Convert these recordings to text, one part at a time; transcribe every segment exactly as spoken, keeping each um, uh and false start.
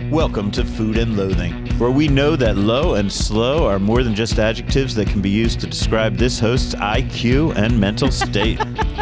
Welcome to Food and Loathing, where we know that low and slow are more than just adjectives that can be used to describe this host's I Q and mental state.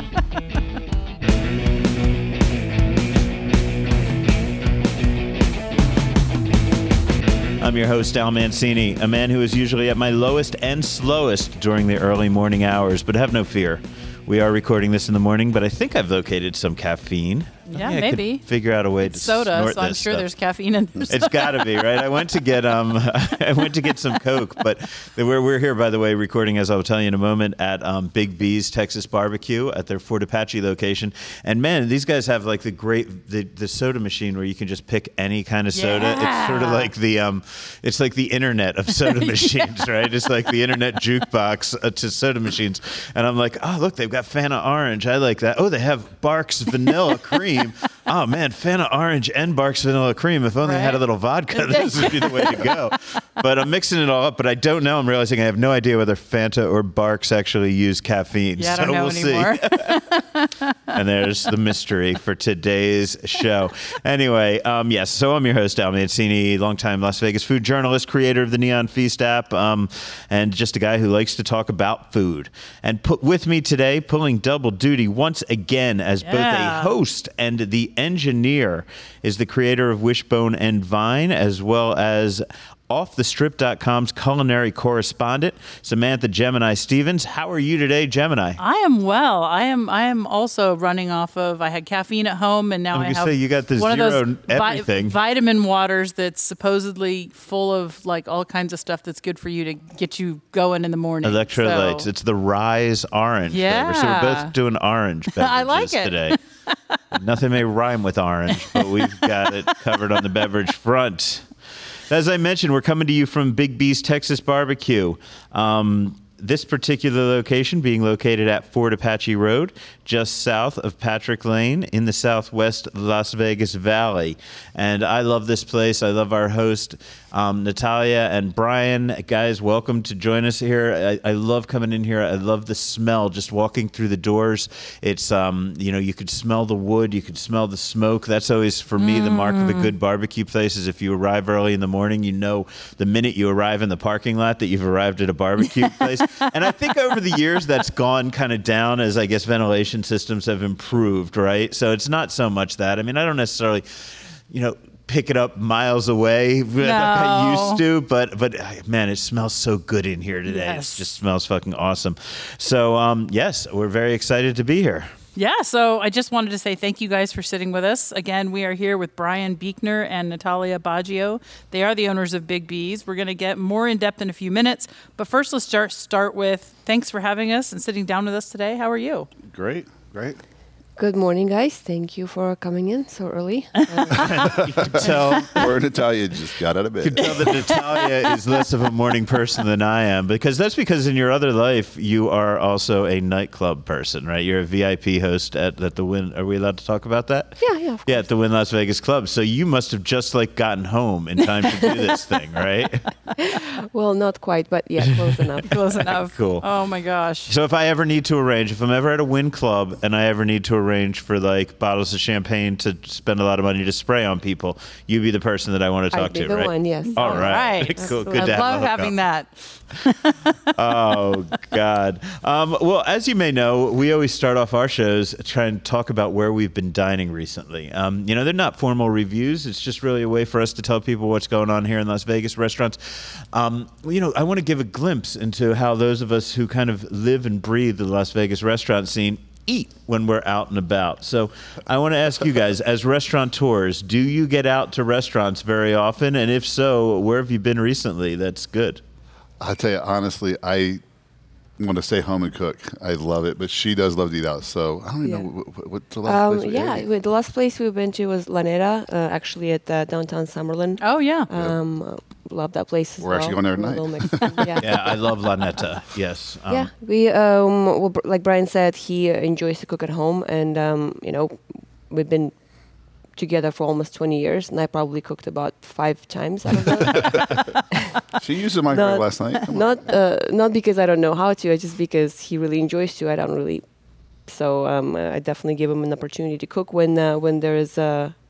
I'm your host, Al Mancini, a man who is usually at my lowest and slowest during the early morning hours, but have no fear. We are recording this in the morning, but I think I've located some caffeine. Yeah, I maybe. Could figure out a way it's to soda, snort so I'm this sure stuff. there's caffeine in there. It's got to be, right? I went to get um, I went to get some Coke, but we're we're here, by the way, recording, as I'll tell you in a moment, at um, Big B's Texas Barbecue at their Fort Apache location. And man, these guys have like the great the, the soda machine where you can just pick any kind of soda. Yeah. It's sort of like the um, it's like the internet of soda machines, right? It's like the internet jukebox uh, to soda machines. And I'm like, oh look, they've got Fanta Orange. I like that. Oh, they have Barks Vanilla Cream. Oh man, Fanta Orange and Barks Vanilla Cream. If only Right? I had a little vodka, this would be the way to go. But I'm mixing it all up. But I don't know. I'm realizing I have no idea whether Fanta or Barks actually use caffeine. Yeah, I so don't know we'll anymore. see. And there's the mystery for today's show. Anyway, um, yes, so I'm your host, Al Mancini, longtime Las Vegas food journalist, creator of the Neon Feast app, um, and just a guy who likes to talk about food. And put with me today, pulling double duty once again as Yeah. both a host and the engineer, is the creator of Wishbone and Vine, as well as off the strip dot com's culinary correspondent, Samantha Gemini Stevens. How are you today, Gemini? I am well. I am. I am also running off of. I had caffeine at home, and now I was I gonna have say, you got the one zero of those vi- everything. vitamin waters that's supposedly full of like all kinds of stuff that's good for you to get you going in the morning. Electrolytes. So, It's the Rise Orange flavor. So we're Yeah. both doing orange beverages I like it. today. Nothing may rhyme with orange, but we've got it covered on the beverage front. As I mentioned, we're coming to you from Big B's Texas Barbecue. Um, this particular location being located at Fort Apache Road, just south of Patrick Lane in the southwest Las Vegas Valley. And I love this place. I love our host, um, Natalia and Brian. Guys, welcome to join us here. I, I love coming in here. I love the smell, just walking through the doors. It's, um, you know, you could smell the wood. You could smell the smoke. That's always, for me, the mark of a good barbecue place is if you arrive early in the morning, you know the minute you arrive in the parking lot that you've arrived at a barbecue place. And I think over the years that's gone kind of down as I guess ventilation systems have improved, right? So it's not so much that. I mean, I don't necessarily, you know, pick it up miles away like I used to, but but man, it smells so good in here today. Yes. It just smells fucking awesome. So um, yes, we're very excited to be here. Yeah, so I just wanted to say thank you guys for sitting with us. Again, we are here with Brian Buechner and Natalia Baggio. They are the owners of Big B's. We're going to get more in depth in a few minutes, but first let's start start with thanks for having us and sitting down with us today. How are you? Great, great. Good morning, guys. Thank you for coming in so early. You can tell. Poor Natalia just got out of You can bed. tell that Natalia is less of a morning person than I am, because that's because in your other life you are also a nightclub person, right? You're a V I P host at, at the Wynn. Are we allowed to talk about that? Yeah, yeah, of Yeah, at the Wynn Las Vegas Club. So you must have just like gotten home in time to do this thing, right? Well, not quite, but yeah, close enough. Close enough. Cool. Oh my gosh. So if I ever need to arrange, if I'm ever at a Wynn Club and I ever need to arrange for like bottles of champagne to spend a lot of money to spray on people, you'd be the person that I want to talk I'd be to, the right? one, yes. All All right. right. Cool. Good I to have love a having hookup. that. Oh, God. Um, well, as you may know, we always start off our shows trying to talk about where we've been dining recently. Um, you know, they're not formal reviews. It's just really a way for us to tell people what's going on here in Las Vegas restaurants. Um, you know, I want to give a glimpse into how those of us who kind of live and breathe the Las Vegas restaurant scene eat when we're out and about. So I want to ask you guys, as restaurateurs, do you get out to restaurants very often? And if so, where have you been recently that's good? I'll tell you, honestly, I want to stay home and cook. I love it, but she does love to eat out. So I don't even Yeah. know what, what, what's the last Um, place we yeah, ate? we- the last place we went to was La Neta, uh, actually at uh, downtown Summerlin. Oh yeah. Um, uh, love that place as We're well. actually going there A tonight. little Mexican, yeah. Yeah, I love La Neta. Yes. Um, Yeah, we um, well, br- like Brian said, he uh, enjoys to cook at home, and um, you know, we've been together for almost twenty years, and I probably cooked about five times out of those. She used the microwave Not- last night. Come on. not uh, not because I don't know how to, it's just because he really enjoys to. I don't really. So um, I definitely give him an opportunity to cook when uh, when there is a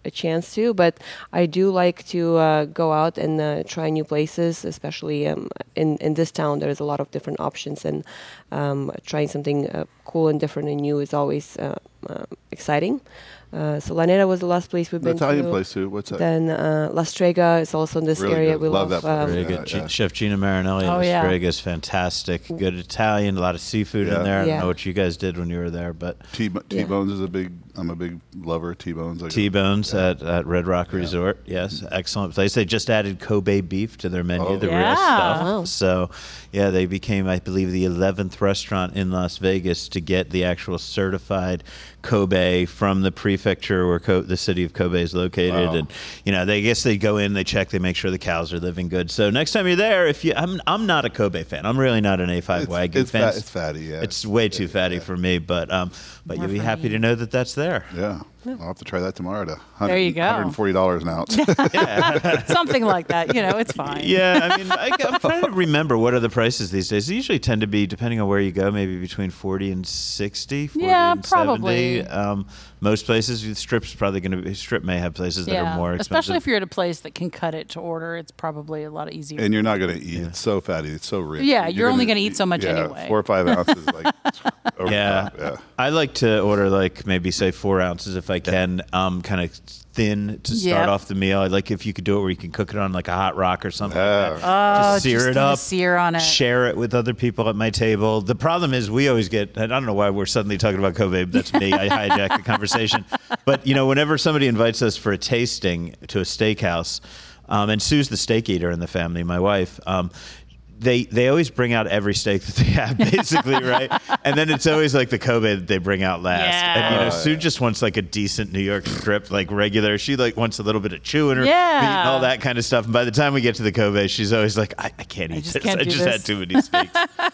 a chance to. But I do like to uh, go out and uh, try new places, especially um, in in this town. There's a lot of different options, and um, trying something uh, cool and different and new is always uh, uh, exciting. Uh, so La Nera was the last place we've The been Italian to. place too. What's that? Then uh, La Strega is also in this Really area. good. We Love love, that place. um, Very Yeah, good. yeah. G- Chef Gina Marinelli Oh, at yeah. Strega is fantastic. Good Italian, a lot of seafood Yeah. in there. I don't Yeah. know what you guys did when you were there, but T Yeah. T-bones is a big. I'm a big lover of T-bones. I go- T-Bones Yeah. at, at Red Rock Resort. Yes, excellent place. They just added Kobe beef to their menu, Oh. the Yeah. real stuff. Wow. So, yeah, they became, I believe, the eleventh restaurant in Las Vegas to get the actual certified Kobe from the prefecture where Co- the city of Kobe is located. Wow. And, you know, they I guess they go in, they check, they make sure the cows are living good. So next time you're there, if you, I'm, I'm not a Kobe fan. I'm really not an A five It's, Wagyu it's, fan. fat, it's fatty. Yeah. It's way too fatty yeah. for me, but um, but More you'll be for happy me. to know that that's there. Yeah. I'll have to try that tomorrow. To one hundred, There you go. one hundred forty dollars an ounce. Something like that. You know, it's fine. Yeah, I mean, I, I'm trying to remember what are the prices these days. They usually tend to be, depending on where you go, maybe between forty and sixty. forty Yeah, and probably. seventy. Um, most places, the strip's probably going to be. Strip may have places that are more expensive. especially if you're at a place that can cut it to order. It's probably a lot easier. And you're not going to eat. It's so fatty. It's so rich. Yeah, you're only gonna eat so much yeah, anyway. Four or five ounces, like over Yeah. top, yeah. I like to order like maybe say four ounces if I can, um, kind of thin to start Yep. off the meal. I like if you could do it where you can cook it on like a hot rock or something. Yeah. Like that. Oh, just sear just it do the up, sear on it. share it with other people at my table. The problem is we always get, and I don't know why we're suddenly talking about Kobe, but that's me. I hijack the conversation. But, you know, whenever somebody invites us for a tasting to a steakhouse, um, and Sue's the steak eater in the family, my wife, um, they they always bring out every steak that they have, basically, right? And then it's always like the Kobe that they bring out last. And you know, Yeah. Sue just wants like a decent New York strip, like regular. She like wants a little bit of chew in her, Yeah. meat and all that kind of stuff. And by the time we get to the Kobe, she's always like, I, I can't eat just this. can't I do just this." had too many steaks.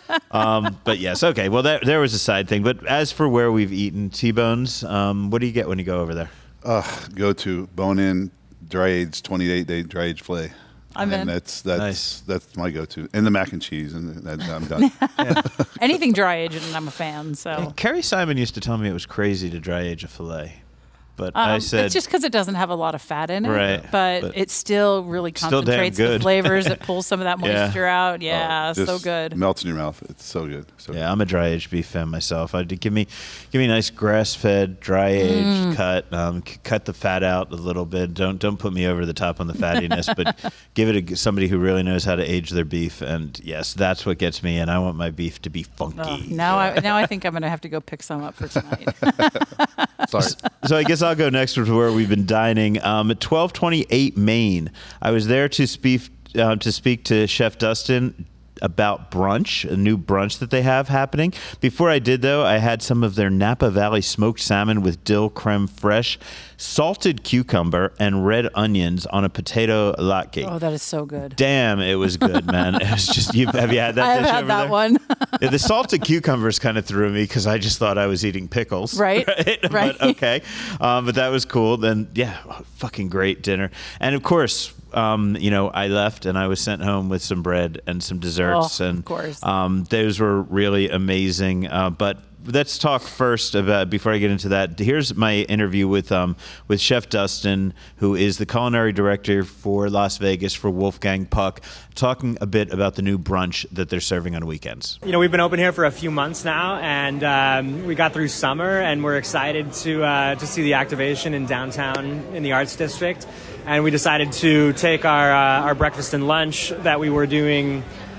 um, but yes, okay. Well, that, there was a side thing. But as for where we've eaten T-bones, um, what do you get when you go over there? Uh, go to bone in, dry aged, twenty-eight day dry aged fillet. I'm and in. that's that's Nice. that's my go to. And the mac and cheese, and that, I'm done. Anything dry aged, and I'm a fan. So Carrie Simon used to tell me it was crazy to dry age a fillet. But um, I said, it's just because it doesn't have a lot of fat in it, Right, But, but it still really still damn concentrates the good. flavors. It pulls some of that Yeah. moisture out. Yeah, Just so good. Melts in your mouth. It's so good. So yeah, I'm a dry aged beef fan myself. I'd give me, give me a nice grass fed, dry aged Mm. cut. Um, c- cut the fat out a little bit. Don't don't put me over the top on the fattiness, but give it to somebody who really knows how to age their beef. And yes, that's what gets me. And I want my beef to be funky. Oh, now, I, now I think I'm going to have to go pick some up for tonight. Sorry. So I guess I'll go next with where we've been dining. Um, at twelve twenty-eight Main, I was there to speak uh, to speak to Chef Dustin about brunch, a new brunch that they have happening. Before I did, though, I had some of their Napa Valley smoked salmon with dill creme fraiche, salted cucumber, and red onions on a potato latke. Oh, that is so good. Damn, it was good, man. It was just, you, have you had that I have dish had over that there? one. Yeah, the salted cucumbers kind of threw me because I just thought I was eating pickles. Right, Right. right. But okay. Um, but that was cool. Then, yeah, fucking great dinner. And of course, um, you know, I left and I was sent home with some bread and some desserts. Oh, and of course. Um, those were really amazing. Uh, but let's talk first about, before I get into that, here's my interview with um, with Chef Dustin, who is the culinary director for Las Vegas for Wolfgang Puck, talking a bit about the new brunch that they're serving on weekends. You know, we've been open here for a few months now, and um, we got through summer, and we're excited to uh, to see the activation in downtown in the Arts District. And we decided to take our uh, our breakfast and lunch that we were doing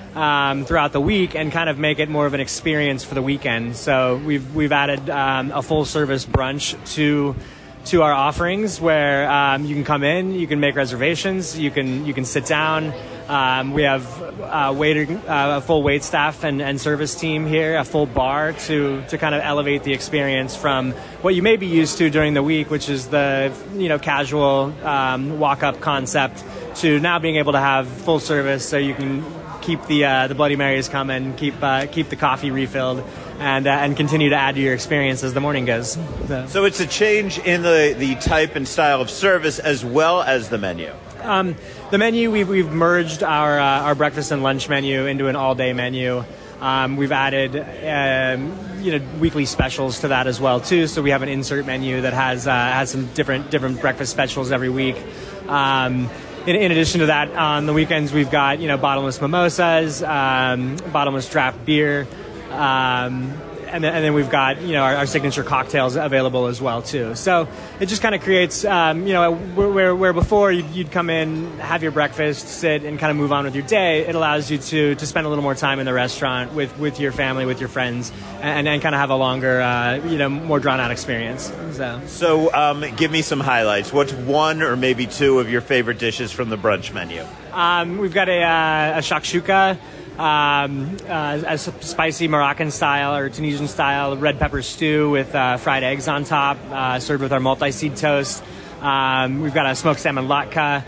um, throughout the week and kind of make it more of an experience for the weekend. So we've we've added um, a full service brunch to to our offerings, where um, you can come in, you can make reservations, you can you can sit down. Um, we have uh, waiter, uh, a full wait staff and, and service team here, a full bar to to kind of elevate the experience from what you may be used to during the week, which is the you know casual um, walk up concept, to now being able to have full service, so you can keep the uh, the Bloody Marys coming, keep uh, keep the coffee refilled, and uh, and continue to add to your experience as the morning goes. So. So it's a change in the, the type and style of service as well as the menu. Um, the menu, we've, we've merged our uh, our breakfast and lunch menu into an all-day menu. Um, we've added um, you know weekly specials to that as well too. So we have an insert menu that has uh, has some different different breakfast specials every week. Um, in, in addition to that, on the weekends we've got you know bottomless mimosas, um, bottomless draft beer. Um, And then, and then we've got, you know, our, our signature cocktails available as well, too. So it just kind of creates, um, you know, where, where before you'd, you'd come in, have your breakfast, sit, and kind of move on with your day, it allows you to to spend a little more time in the restaurant with, with your family, with your friends, and, and kind of have a longer, uh, you know, more drawn-out experience. So, So um, give me some highlights. What's one or maybe two of your favorite dishes from the brunch menu? um, we've got a, uh, a shakshuka. Um, uh, a spicy Moroccan style or Tunisian style red pepper stew with uh, fried eggs on top, uh, served with our multi-seed toast. Um, we've got a smoked salmon latke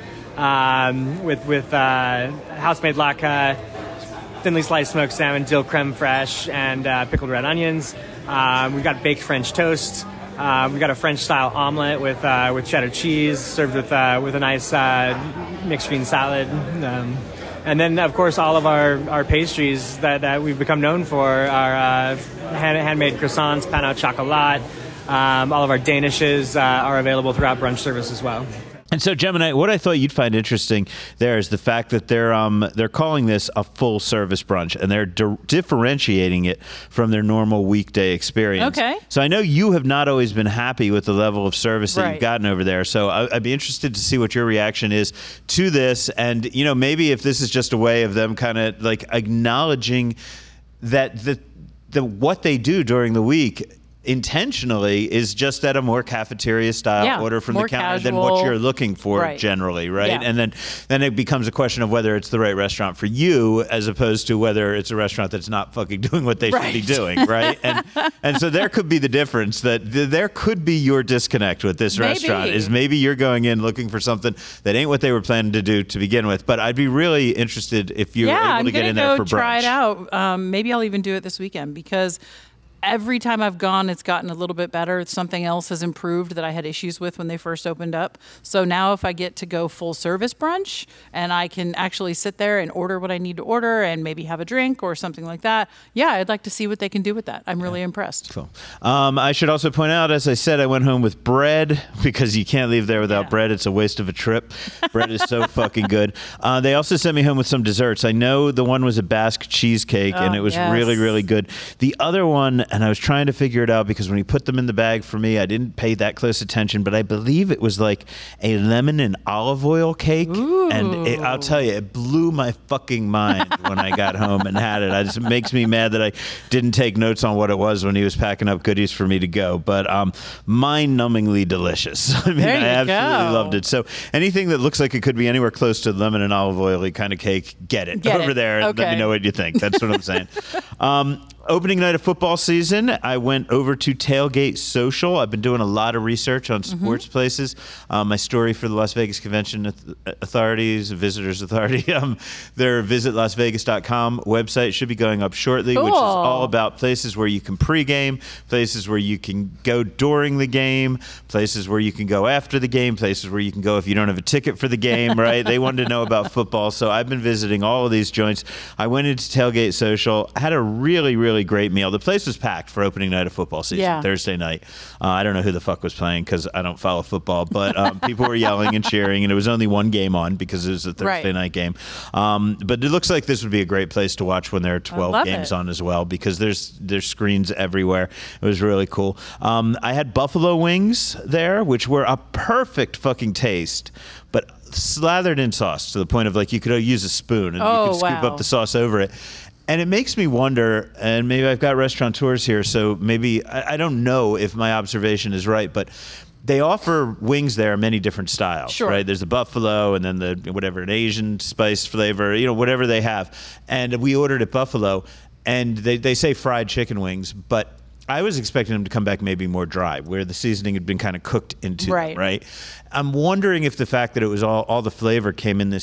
um, with with uh, house-made latke, thinly sliced smoked salmon, dill creme fraiche, and uh, pickled red onions. Um, we've got baked French toast. Uh, we've got a French-style omelet with uh, with cheddar cheese, served with uh, with a nice uh, mixed green salad. Um, And then, of course, all of our, our pastries that, that we've become known for are uh, hand, handmade croissants, pain au chocolat. Um, all of our Danishes uh, are available throughout brunch service as well. And so, Gemini, what I thought you'd find interesting there is the fact that they're um, they're calling this a full service brunch, and they're di- differentiating it from their normal weekday experience. Okay. So I know you have not always been happy with the level of service that Right. you've gotten over there. So I, I'd be interested to see what your reaction is to this, and you know maybe if this is just a way of them kind of like acknowledging that the the what they do during the week intentionally is just at a more cafeteria style Yeah, order from more the counter than casual. what you're looking for Right. generally, right? Yeah. And then then it becomes a question of whether it's the right restaurant for you as opposed to whether it's a restaurant that's not fucking doing what they Right. should be doing, right? And and so there could be the difference that th- there could be your disconnect with this Maybe. restaurant is maybe you're going in looking for something that ain't what they were planning to do to begin with. But I'd be really interested if you yeah, were able I'm to get gonna in there go for brunch. try it out. Um, maybe I'll even do it this weekend because every time I've gone, it's gotten a little bit better. Something else has improved that I had issues with when they first opened up. So now if I get to go full service brunch and I can actually sit there and order what I need to order and maybe have a drink or something like that, yeah, I'd like to see what they can do with that. I'm really impressed. Cool. Um, I should also point out, as I said, I went home with bread because you can't leave there without Yeah. bread. It's a waste of a trip. Bread is so fucking good. Uh, they also sent me home with some desserts. I know the one was a Basque cheesecake, and Oh, it was yes. really, really good. The other one, and I was trying to figure it out because when he put them in the bag for me, I didn't pay that close attention, but I believe it was like a lemon and olive oil cake. And it, I'll tell you, it blew my fucking mind when I got home and had it. I just, it makes me mad that I didn't take notes on what it was when he was packing up goodies for me to go. But um, mind-numbingly delicious. I mean, There you I absolutely go. loved it. So anything that looks like it could be anywhere close to lemon and olive oily kind of cake, get it Get over it. there. And let Okay. me know what you think. That's what I'm saying. Um, opening night of football season, I went over to Tailgate Social. I've been doing a lot of research on Mm-hmm. sports places. Um, my story for the Las Vegas Convention Authorities, Visitors Authority, um, their visit las vegas dot com website should be going up shortly, which is Cool. all about places where you can pregame, places where you can go during the game, places where you can go after the game, places where you can go if you don't have a ticket for the game, right? They wanted to know about football, so I've been visiting all of these joints. I went into Tailgate Social, had a really, really great meal. The place was packed for opening night of football season, Yeah. Thursday night. Uh, I don't know who the fuck was playing because I don't follow football, but um, people were yelling and cheering, and it was only one game on because it was a Thursday Right. night game. Um, but it looks like this would be a great place to watch when there are twelve love games it. on as well because there's there's screens everywhere. It was really cool. Um, I had buffalo wings there, which were a perfect fucking taste, but slathered in sauce to the point of like you could use a spoon and Oh, you could scoop wow. up the sauce over it. And it makes me wonder, and maybe I've got restaurateurs here, so maybe I, I don't know if my observation is right, but they offer wings there many different styles, Sure. right? There's the buffalo and then the whatever, an Asian spice flavor, you know, whatever they have. And we ordered at Buffalo, and they, they say fried chicken wings, but I was expecting them to come back maybe more dry, where the seasoning had been kind of cooked into Right. them, right? I'm wondering if the fact that it was all, all the flavor came in this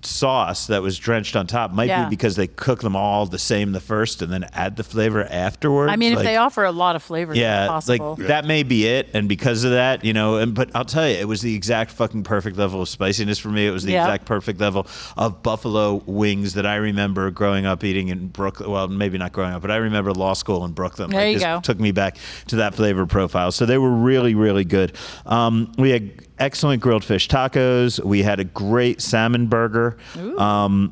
sauce that was drenched on top might Yeah. be because they cook them all the same the first and then add the flavor afterwards. I mean, if Like, they offer a lot of flavors, yeah, it's possible. like that may be it, and because of that, you know. And but I'll tell you, it was the exact fucking perfect level of spiciness for me. It was the Yeah. exact perfect level of buffalo wings that I remember growing up eating in Brooklyn. Well, maybe not growing up, but I remember law school in Brooklyn. There like, you this go. Took me back to that flavor profile. So they were really, really good. Um, we had excellent grilled fish tacos. We had a great salmon burger. Um,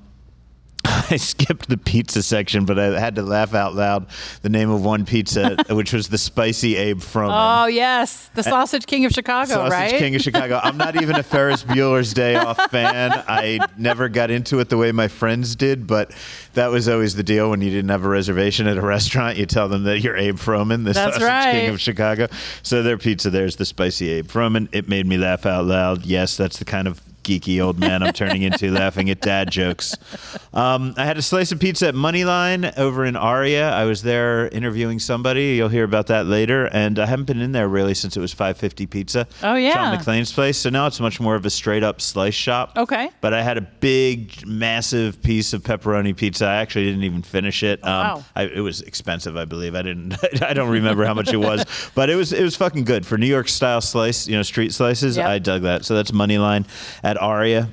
I skipped the pizza section, but I had to laugh out loud the name of one pizza, which was the Spicy Abe Froman. Oh, yes. The Sausage King of Chicago, Sausage right? King of Chicago. I'm not even a Ferris Bueller's Day Off fan. I never got into it the way my friends did, but that was always the deal when you didn't have a reservation at a restaurant. You tell them that you're Abe Froman, the That's Sausage right. King of Chicago. So their pizza there is the Spicy Abe Froman. It made me laugh out loud. Yes, that's the kind of geeky old man I'm turning into, laughing at dad jokes. Um, I had a slice of pizza at Moneyline over in Aria. I was there interviewing somebody. You'll hear about that later. And I haven't been in there really since it was five fifty Pizza. Oh, yeah. Sean McLean's place. So now it's much more of a straight up slice shop. Okay. But I had a big, massive piece of pepperoni pizza. I actually didn't even finish it. Um, wow. I, it was expensive, I believe. I didn't. I don't remember how much it was, but it was it was fucking good for New York style slice. You know, street slices. Yep. I dug that. So that's Moneyline at Aria.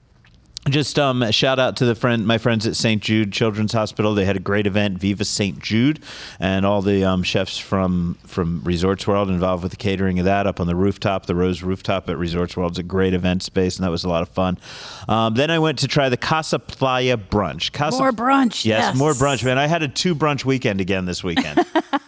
Just um, a shout out to the friend, my friends at Saint Jude Children's Hospital. They had a great event, Viva Saint Jude, and all the um, chefs from from Resorts World involved with the catering of that up on the rooftop, the Rose Rooftop at Resorts World. It's a great event space, and that was a lot of fun. Um, then I went to try the Casa Playa brunch. Casa, More brunch, yes. more brunch, man. I had a two brunch weekend again this weekend,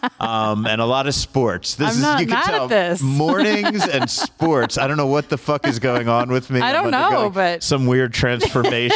um, and a lot of sports. This I'm is not you can mad at tell this. mornings and sports. I don't know what the fuck is going on with me. I I'm don't know, undergoing but- some weird transformation.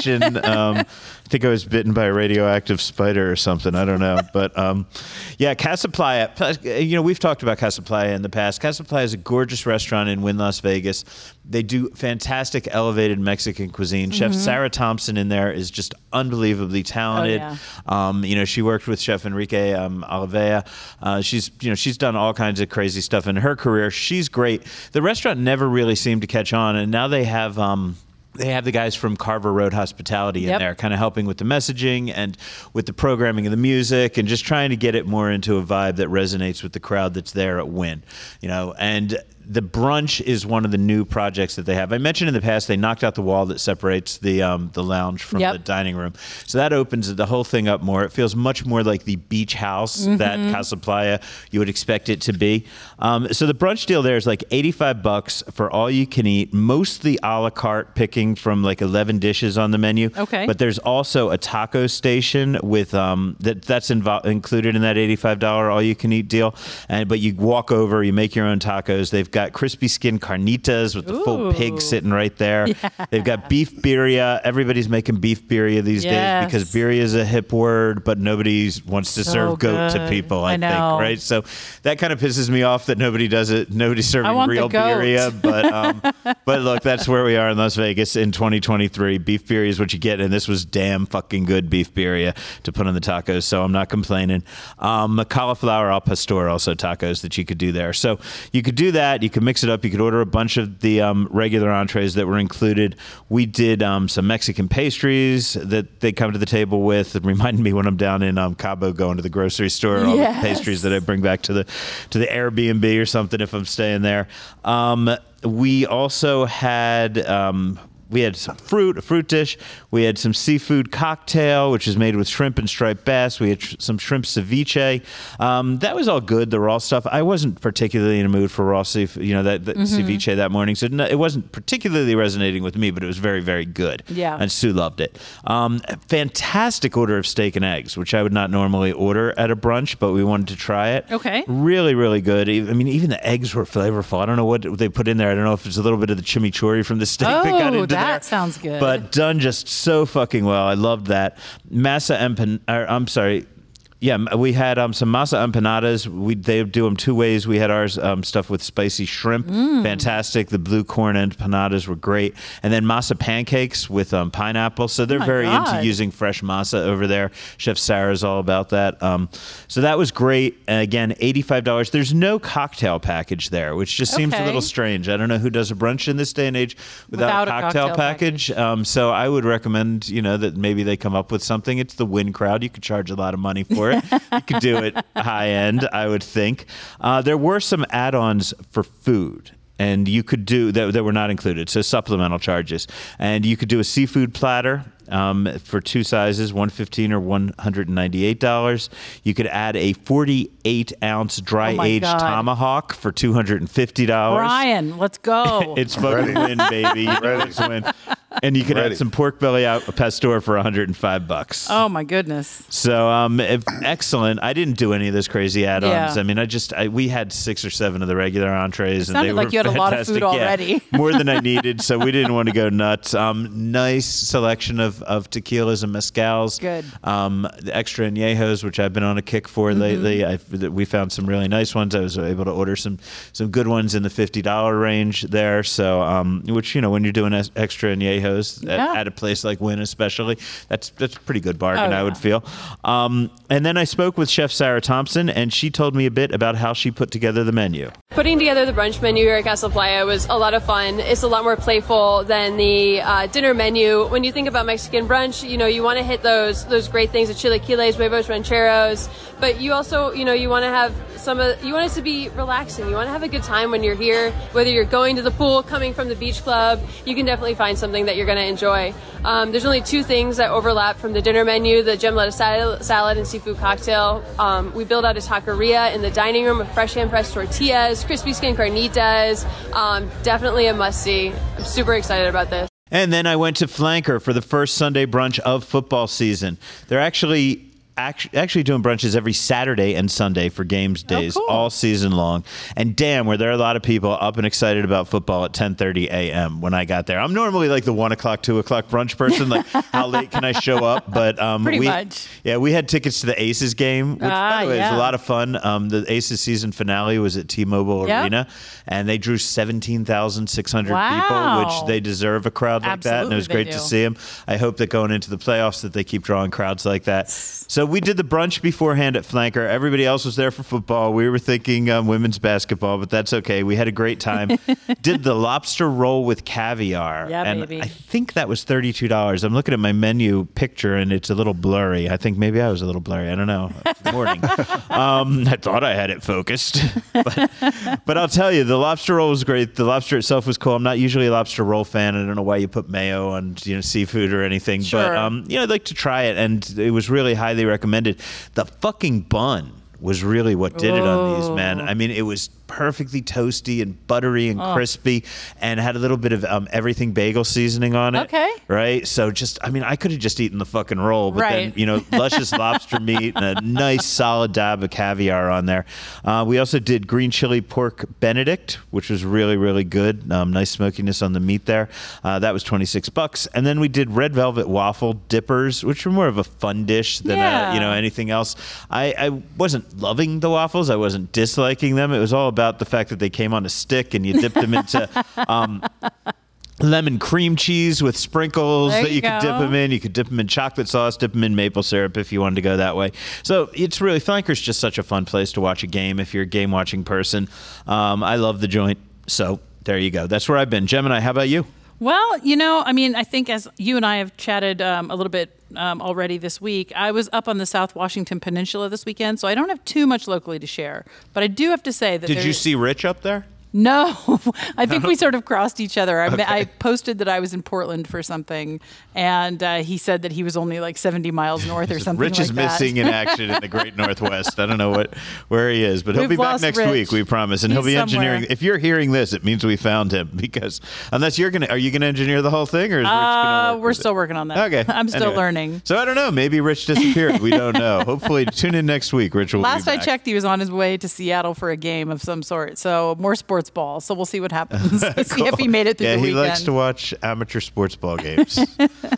um, I think I was bitten by a radioactive spider or something. I don't know. But um, yeah, Casa Playa. You know, we've talked about Casa Playa in the past. Casa Playa is a gorgeous restaurant in Wynn, Las Vegas. They do fantastic elevated Mexican cuisine. Chef Sarah Thompson in there is just unbelievably talented. yeah. Um, you know, she worked with Chef Enrique um, Olivella. Uh, she's, you know, she's done all kinds of crazy stuff in her career. She's great. The restaurant never really seemed to catch on, and now they have. Um, They have the guys from Carver Road Hospitality in Yep. there, kind of helping with the messaging and with the programming of the music, and just trying to get it more into a vibe that resonates with the crowd that's there at Wynn. You know, and the brunch is one of the new projects that they have. I mentioned in the past they knocked out the wall that separates the um, the lounge from Yep. the dining room, so that opens the whole thing up more. It feels much more like the beach house Mm-hmm. that Casa Playa you would expect it to be. Um, so the brunch deal there is like eighty-five bucks for all you can eat, mostly a la carte, picking from like eleven dishes on the menu. Okay. But there's also a taco station with um that that's invo- included in that eighty-five dollars all you can eat deal. And but you walk over, you make your own tacos. They've got crispy skin carnitas with the full Ooh. pig sitting right there. They've got beef birria. Everybody's making beef birria these Yes. days because birria is a hip word, but nobody wants to So serve goat to good. people, I, I know. think, right? So that kind of pisses me off that nobody does it. Nobody's serving want the real goat. birria, but um, but look, that's where we are in Las Vegas in twenty twenty-three. Beef birria is what you get, and this was damn fucking good beef birria to put on the tacos, so I'm not complaining. Um, cauliflower al pastor also tacos that you could do there. So you could do that. You could mix it up. You could order a bunch of the um, regular entrees that were included. We did um, some Mexican pastries that they come to the table with. It reminded me when I'm down in um, Cabo going to the grocery store, all Yes. the pastries that I bring back to the to the Airbnb or something if I'm staying there. Um, we also had um, we had some fruit, a fruit dish. We had some seafood cocktail, which is made with shrimp and striped bass. We had tr- some shrimp ceviche. Um, that was all good, the raw stuff. I wasn't particularly in a mood for raw seafood, you know, that, that ceviche that morning. So no, it wasn't particularly resonating with me, but it was very, very good. Yeah. And Sue loved it. Um, fantastic order of steak and eggs, which I would not normally order at a brunch, but we wanted to try it. Okay. Really, really good. I mean, even the eggs were flavorful. I don't know what they put in there. I don't know if it's a little bit of the chimichurri from the steak that got Oh, into there. that sounds good. But done just so fucking well. I loved that. Masa empan- or, I'm sorry. Yeah, m- we had um, some masa empanadas. We they do them two ways. We had ours um, stuffed with spicy shrimp, fantastic. The blue corn empanadas were great, and then masa pancakes with um, pineapple. So they're my very God. into using fresh masa over there. Chef Sarah's all about that. Um, so that was great. And again, eighty-five dollars. There's no cocktail package there, which just seems a Okay. little strange. I don't know who does a brunch in this day and age without, Without a a cocktail, cocktail package. Um, so I would recommend, you know, that maybe they come up with something. It's the Win crowd. You could charge a lot of money for it. You could do it high end, I would think. Uh, there were some add-ons for food. And you could do that, that were not included, so supplemental charges. And you could do a seafood platter um, for two sizes, one hundred fifteen dollars or one hundred ninety-eight dollars. You could add a forty-eight ounce dry Oh my aged God. tomahawk for two hundred fifty dollars. Brian, let's go. It's fucking win, baby. You know it's win. And you could Ready. add some pork belly out a pastor for one hundred five bucks. oh my goodness. So um, if, excellent. I didn't do any of those crazy add-ons. Yeah. I mean, I just I, we had six or seven of the regular entrees, and sounded they like were you had a lot of food fantastic. Yeah, already. more than I needed. So we didn't want to go nuts. Um, nice selection of, of tequilas and mezcals. Good. Um, the extra añejos, which I've been on a kick for Mm-hmm. lately. I we found some really nice ones. I was able to order some some good ones in the fifty dollar range there. So um, which you know when you're doing es- extra añejos Yeah. at, at a place like Wynn, especially, that's that's a pretty good bargain. Oh, I yeah. would feel. Um, and then I spoke with Chef Sarah Thompson, and she told me a bit about how she put together the menu. Putting together the brunch menu here at Casa Playa was a lot of fun. It's a lot more playful than the uh, dinner menu. When you think about Mexican brunch, you know, you want to hit those those great things, the chilaquiles, huevos rancheros, but you also, you know, you want to have some of, you want it to be relaxing. You want to have a good time when you're here, whether you're going to the pool, coming from the beach club, you can definitely find something that you're going to enjoy. Um, there's only two things that overlap from the dinner menu, the gem lettuce sal- salad and seafood cocktail. Um, we build out a taqueria in the dining room with fresh hand-pressed tortillas, crispy skin carnitas. Um, definitely a must-see. I'm super excited about this. And then I went to Flanker for the first Sunday brunch of football season. They're actually act- actually doing brunches every Saturday and Sunday for games days cool. all season long. And damn, were there a lot of people up and excited about football at ten thirty a.m. when I got there. I'm normally like the one o'clock, two o'clock brunch person. Like, how late can I show up? But um, Pretty we, much. Yeah, we had tickets to the Aces game, which Ah, by the way was yeah. a lot of fun. Um, the Aces season finale was at T-Mobile Yep. Arena, and they drew seventeen thousand six hundred Wow. people, which they deserve a crowd like that. And it Absolutely was they great do. to see them. I hope that going into the playoffs that they keep drawing crowds like that. So we did the brunch beforehand at Flanker. Everybody else was there for football. We were thinking um, women's basketball, but that's okay. We had a great time. Did the lobster roll with caviar. Yeah, and baby. I think that was thirty-two dollars. I'm looking at my menu picture, and it's a little blurry. I think maybe I was a little blurry. I don't know. It's morning. um, I thought I had it focused. but, but I'll tell you, the lobster roll was great. The lobster itself was cool. I'm not usually a lobster roll fan. I don't know why you put mayo on you know seafood or anything. Sure. But um, you know, I'd like to try it, and it was really highly recommended. The fucking bun was really what did it on these, man. I mean, it was perfectly toasty and buttery and crispy, and had a little bit of um, everything bagel seasoning on it. Okay. Right? So just, I mean, I could have just eaten the fucking roll, but then, Right. you know, luscious lobster meat and a nice solid dab of caviar on there. Uh, we also did green chili pork Benedict, which was really, really good. Um, nice smokiness on the meat there. Uh, that was twenty-six bucks. And then we did red velvet waffle dippers, which were more of a fun dish than, Yeah. uh, you know, anything else. I, I wasn't loving the waffles. I wasn't disliking them. It was all about the fact that they came on a stick and you dipped them into um, lemon cream cheese with sprinkles There that you, you could dip go. them in. You could dip them in chocolate sauce, dip them in maple syrup if you wanted to go that way. So it's really, Flanker's just such a fun place to watch a game if you're a game watching person. Um, I love the joint. So there you go. That's where I've been. Gemini, how about you? Well, you know, I mean, I think as you and I have chatted um, a little bit um, already this week, I was up on the South Washington Peninsula this weekend, so I don't have too much locally to share. But I do have to say that Did you there's- see Rich up there? No, I think we sort of crossed each other. I, I posted that I was in Portland for something, and uh, he said that he was only like seventy miles north or something Rich like is that. missing in action in the Great Northwest. I don't know what where he is, but he'll We've be back lost next Rich. week, we promise. And he'll He's be engineering. somewhere. If you're hearing this, it means we found him, because unless you're gonna, are you gonna engineer the whole thing, or is Rich Uh, gonna work we're with still it? working on that. Okay, I'm still anyway. learning. So I don't know. Maybe Rich disappeared. We don't know. Hopefully, tune in next week. Rich will Last be I back. checked, he was on his way to Seattle for a game of some sort. So more sports ball. So we'll see what happens. See if he made it through Yeah, the he weekend. likes to watch amateur sports ball games.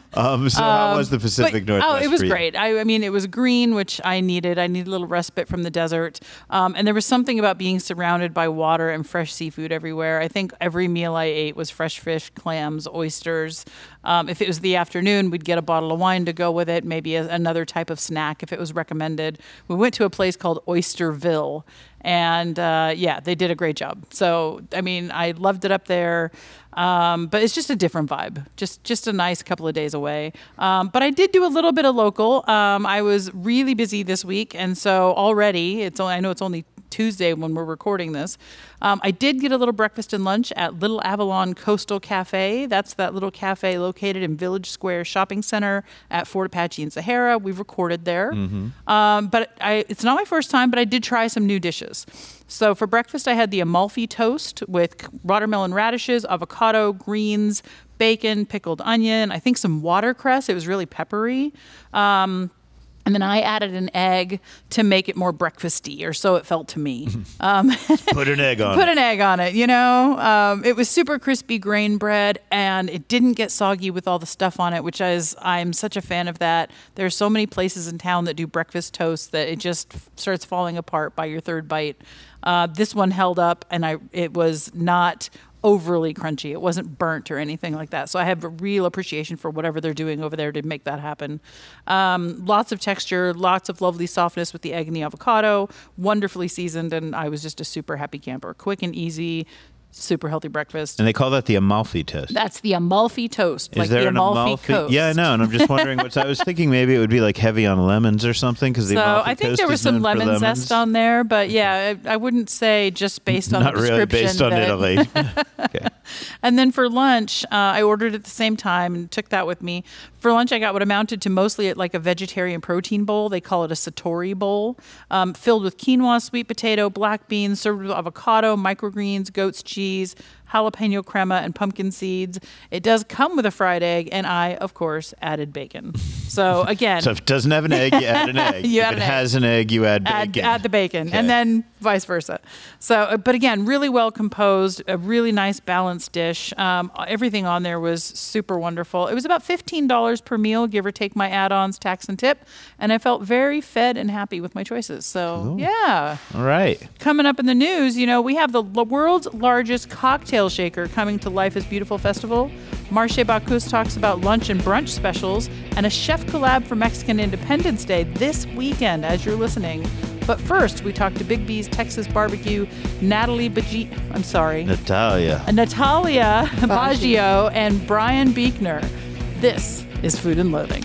Um, so how was the Pacific But- Northwest Oh, it was for you? great. I, I mean, it was green, which I needed. I needed a little respite from the desert. Um, and there was something about being surrounded by water and fresh seafood everywhere. I think every meal I ate was fresh fish, clams, oysters. Um, if it was the afternoon, we'd get a bottle of wine to go with it, maybe a, another type of snack if it was recommended. We went to a place called Oysterville. And uh, yeah, they did a great job. So, I mean, I loved it up there. Um, but it's just a different vibe, just just a nice couple of days away. Um, but I did do a little bit of local. Um, I was really busy this week, and so already it's only, I know it's only Tuesday when we're recording this. Um, I did get a little breakfast and lunch at Little Avalon Coastal Cafe. That's that little cafe located in Village Square Shopping Center at Fort Apache and Sahara. We've recorded there. Um, but I, it's not my first time, but I did try some new dishes. So for breakfast, I had the Amalfi toast with watermelon radishes, avocado, greens, bacon, pickled onion, I think some watercress. It was really peppery. Um, And then I added an egg to make it more breakfasty, or so it felt to me. Um, Put an egg on put it. an egg on it, you know? Um, it was super crispy grain bread, and it didn't get soggy with all the stuff on it, which is, I'm such a fan of that. There are so many places in town that do breakfast toast that it just f- starts falling apart by your third bite. Uh, this one held up, and I it was not overly crunchy. It wasn't burnt or anything like that. So I have a real appreciation for whatever they're doing over there to make that happen. Um, lots of texture, lots of lovely softness with the egg and the avocado, wonderfully seasoned, and I was just a super happy camper. Quick and easy, super healthy breakfast. And they call that the Amalfi toast. That's the Amalfi toast, Is like there the an Amalfi, Amalfi? Coast. Yeah, I know. And I'm just wondering what I was thinking. Maybe it would be like heavy on lemons or something because the So Amalfi I think Coast there was is some known for lemon lemons. zest on there, but yeah, I, I wouldn't say just based on Not the really description. based on that- Italy. Okay. And then for lunch, uh, I ordered at the same time and took that with me. For lunch, I got what amounted to mostly like a vegetarian protein bowl. They call it a Satori bowl, um, filled with quinoa, sweet potato, black beans, served with avocado, microgreens, goat's cheese, jalapeno crema, and pumpkin seeds. It does come with a fried egg, and I, of course, added bacon. So again, So if it doesn't have an egg, you add an egg. You if add it an egg. has an egg, you add add, bacon. add the bacon, Okay. and then vice versa. So, uh, but again, really well composed, a really nice balanced dish. Um, everything on there was super wonderful. It was about fifteen dollars per meal, give or take my add-ons, tax and tip, and I felt very fed and happy with my choices. So, yeah. All right. Coming up in the news, you know, we have the l- world's largest cocktail shaker coming to Life is Beautiful Festival. Marche Bacchus talks about lunch and brunch specials, and a chef collab for Mexican Independence Day this weekend as you're listening. But first, we talk to Big B's Texas Barbecue, Natalie Baji- I'm sorry, Natalia. Natalia Baggio and Brian Beekner. This is Food and Loathing.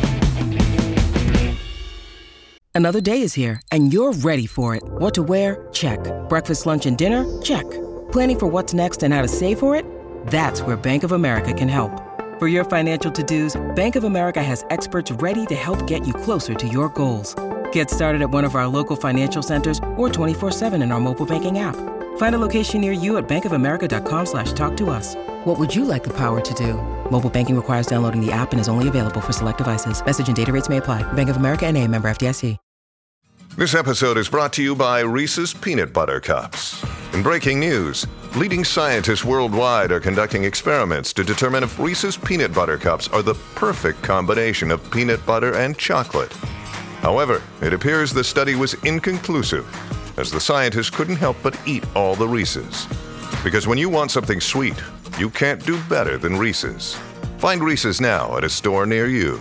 Another day is here, and you're ready for it. What to wear? Check. Breakfast, lunch, and dinner? Check. Planning for what's next and how to save for it? That's where Bank of America can help. For your financial to-dos, Bank of America has experts ready to help get you closer to your goals. Get started at one of our local financial centers or twenty-four seven in our mobile banking app. Find a location near you at bankofamerica.com slash talk to us. What would you like the power to do? Mobile banking requires downloading the app and is only available for select devices. Message and data rates may apply. Bank of America N A, member F D I C. This episode is brought to you by Reese's Peanut Butter Cups. In breaking news, leading scientists worldwide are conducting experiments to determine if Reese's Peanut Butter Cups are the perfect combination of peanut butter and chocolate. However, it appears the study was inconclusive, as the scientists couldn't help but eat all the Reese's. Because when you want something sweet, you can't do better than Reese's. Find Reese's now at a store near you.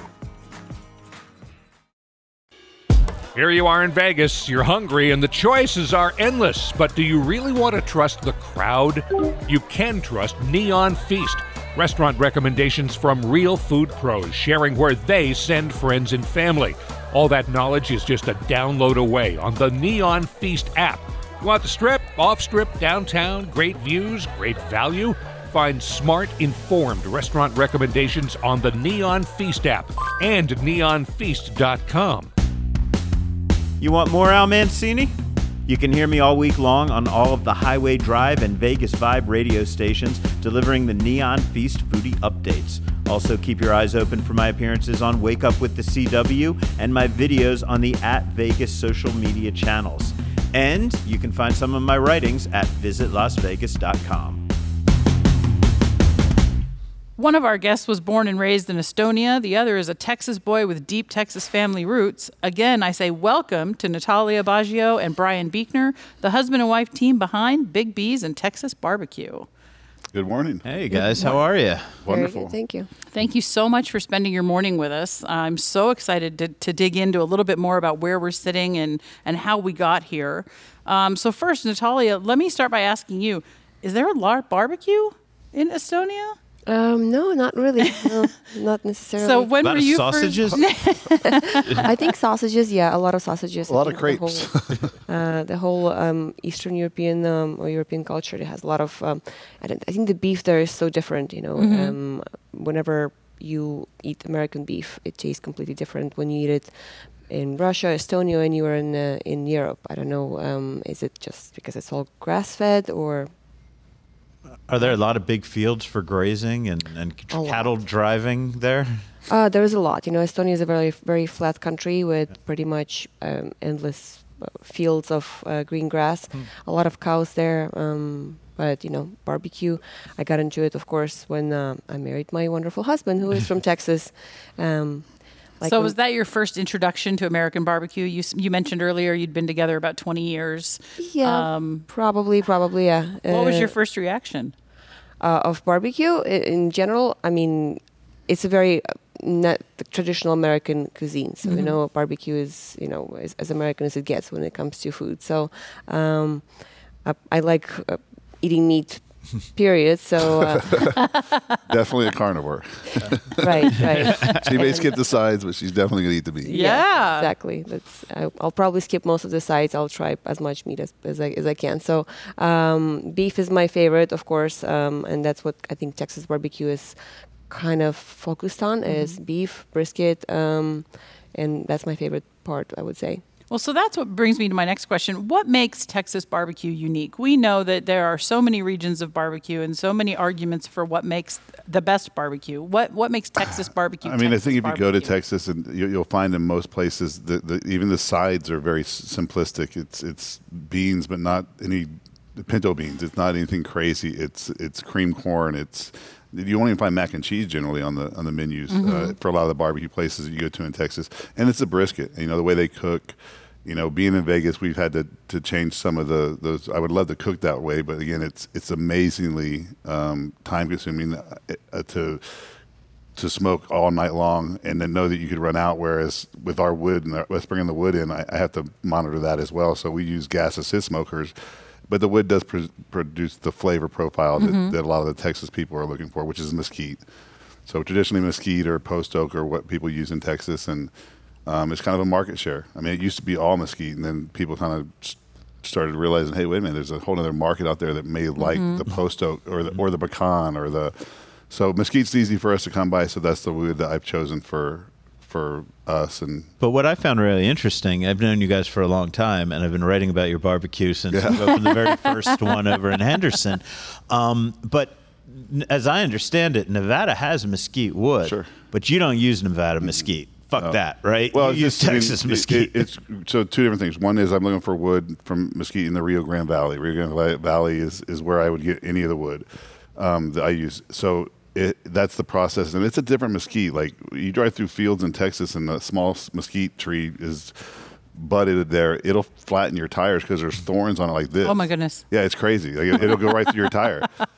Here you are in Vegas, you're hungry, and the choices are endless. But do you really want to trust the crowd? You can trust Neon Feast. Restaurant recommendations from real food pros sharing where they send friends and family. All that knowledge is just a download away on the Neon Feast app. You want the strip, off-strip, downtown, great views, great value? Find smart, informed restaurant recommendations on the Neon Feast app and neon feast dot com. You want more Al Mancini? You can hear me all week long on all of the Highway Drive and Vegas Vibe radio stations, delivering the Neon Feast foodie updates. Also, keep your eyes open for my appearances on Wake Up with the C W and my videos on the At Vegas social media channels. And you can find some of my writings at visit las vegas dot com. One of our guests was born and raised in Estonia. The other is a Texas boy with deep Texas family roots. Again, I say welcome to Natalia Baggio and Brian Buechner, the husband and wife team behind Big B's and Texas Barbecue. Good morning. Hey, guys. How are you? Wonderful. Very good, thank you. Thank you so much for spending your morning with us. I'm so excited to, to dig into a little bit more about where we're sitting and, and how we got here. Um, so first, Natalia, let me start by asking you, is there a large barbecue in Estonia? Um, no, not really. No, not necessarily. So when A lot were of you sausages? First... I think sausages, yeah, a lot of sausages. A I lot of think the crepes. whole, uh, the whole um, Eastern European um, or European culture, it has a lot of. Um, I, don't, I think the beef there is so different. You know, Mm-hmm. um, whenever you eat American beef, it tastes completely different when you eat it in Russia, Estonia, and you are in uh, in Europe. I don't know. Um, is it just because it's all grass fed or? Are there a lot of big fields for grazing and, and A lot. cattle driving there? Uh, there is a lot. You know, Estonia is a very, very flat country with pretty much um, endless uh, fields of uh, green grass. A lot of cows there. Um, but, you know, barbecue, I got into it, of course, when uh, I married my wonderful husband, who is from Texas. Um, like So when- was that your first introduction to American barbecue? You s- you mentioned earlier you'd been together about twenty years. Yeah, Um, probably, probably, yeah. What was Uh, your first reaction? uh, of barbecue i- in general? I mean, it's a very uh, not the traditional American cuisine. So you know, barbecue is you know as, as American as it gets when it comes to food. So um, I, I like uh, eating meat. Period. So uh, Definitely a carnivore. right, right. She may skip the sides, but she's definitely going to eat the meat. Yeah. Yes, exactly. That's. I, I'll probably skip most of the sides. I'll try as much meat as as I, as I can. So um, beef is my favorite, of course, um, and that's what I think Texas barbecue is kind of focused on is beef brisket, um, and that's my favorite part, I would say. Well, so that's what brings me to my next question. What makes Texas barbecue unique? We know that there are so many regions of barbecue and so many arguments for what makes the best barbecue. What what makes Texas barbecue? I mean, Texas I think if you go to barbecue? Texas, and you, you'll find in most places that the, even the sides are very s- simplistic. It's it's beans, but not any pinto beans. It's not anything crazy. It's it's cream corn. It's you won't even find mac and cheese generally on the on the menus uh, for a lot of the barbecue places that you go to in Texas. And it's a brisket. You know the way they cook. You know, being in Vegas, we've had to, to change some of the those. I would love to cook that way, but again, it's it's amazingly um, time consuming uh, to to smoke all night long and then know that you could run out. Whereas with our wood and us bringing the wood in, I, I have to monitor that as well. So we use gas assist smokers, but the wood does pr- produce the flavor profile that, that a lot of the Texas people are looking for, which is mesquite. So traditionally mesquite or post oak are what people use in Texas, and um, it's kind of a market share. I mean, it used to be all mesquite, and then people kind of s- started realizing, hey, wait a minute, there's a whole other market out there that may like the post oak or the or the pecan or the. So mesquite's easy for us to come by, so that's the wood that I've chosen for for us. And But what I found really interesting, I've known you guys for a long time, and I've been writing about your barbecue since we opened the very first one over in Henderson. Um, but n- as I understand it, Nevada has mesquite wood, Sure. but you don't use Nevada mesquite. Fuck that, right? Well, you it's use just- I mean, Texas it- mesquite. it- it's so two different things. One is I'm looking for wood from mesquite in the Rio Grande Valley. Rio Grande Va- Valley is, is where I would get any of the wood um, that I use. So it, that's the process, and it's a different mesquite. Like you drive through fields in Texas, and a small s- mesquite tree is budded there. It'll flatten your tires because there's thorns on it like this. Oh my goodness. Yeah, it's crazy. Like, it- it'll go right through your tire.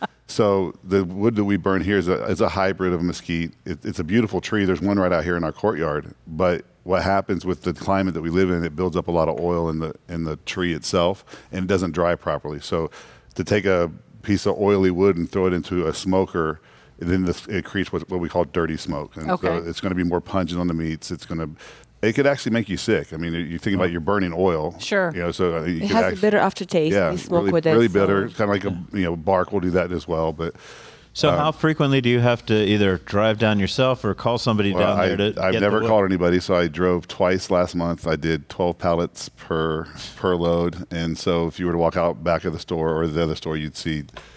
So the wood that we burn here is a, is a hybrid of mesquite. It, it's a beautiful tree. There's one right out here in our courtyard. But what happens with the climate that we live in, it builds up a lot of oil in the in the tree itself, and it doesn't dry properly. So to take a piece of oily wood and throw it into a smoker, then this, it creates what, what we call dirty smoke. And Okay. so it's going to be more pungent on the meats. It's going to it could actually make you sick. I mean, you think about you're burning oil. Sure. You know, so you It could has actually, a bitter aftertaste. yeah, you smoke really, with it. really so- bitter. Kind of like a you know bark will do that as well. But So how frequently do you have to either drive down yourself or call somebody well, down I, there to I've get never the wood? called anybody, so I drove twice last month. I did twelve pallets per per load, and so if you were to walk out back of the store or the other store, you'd see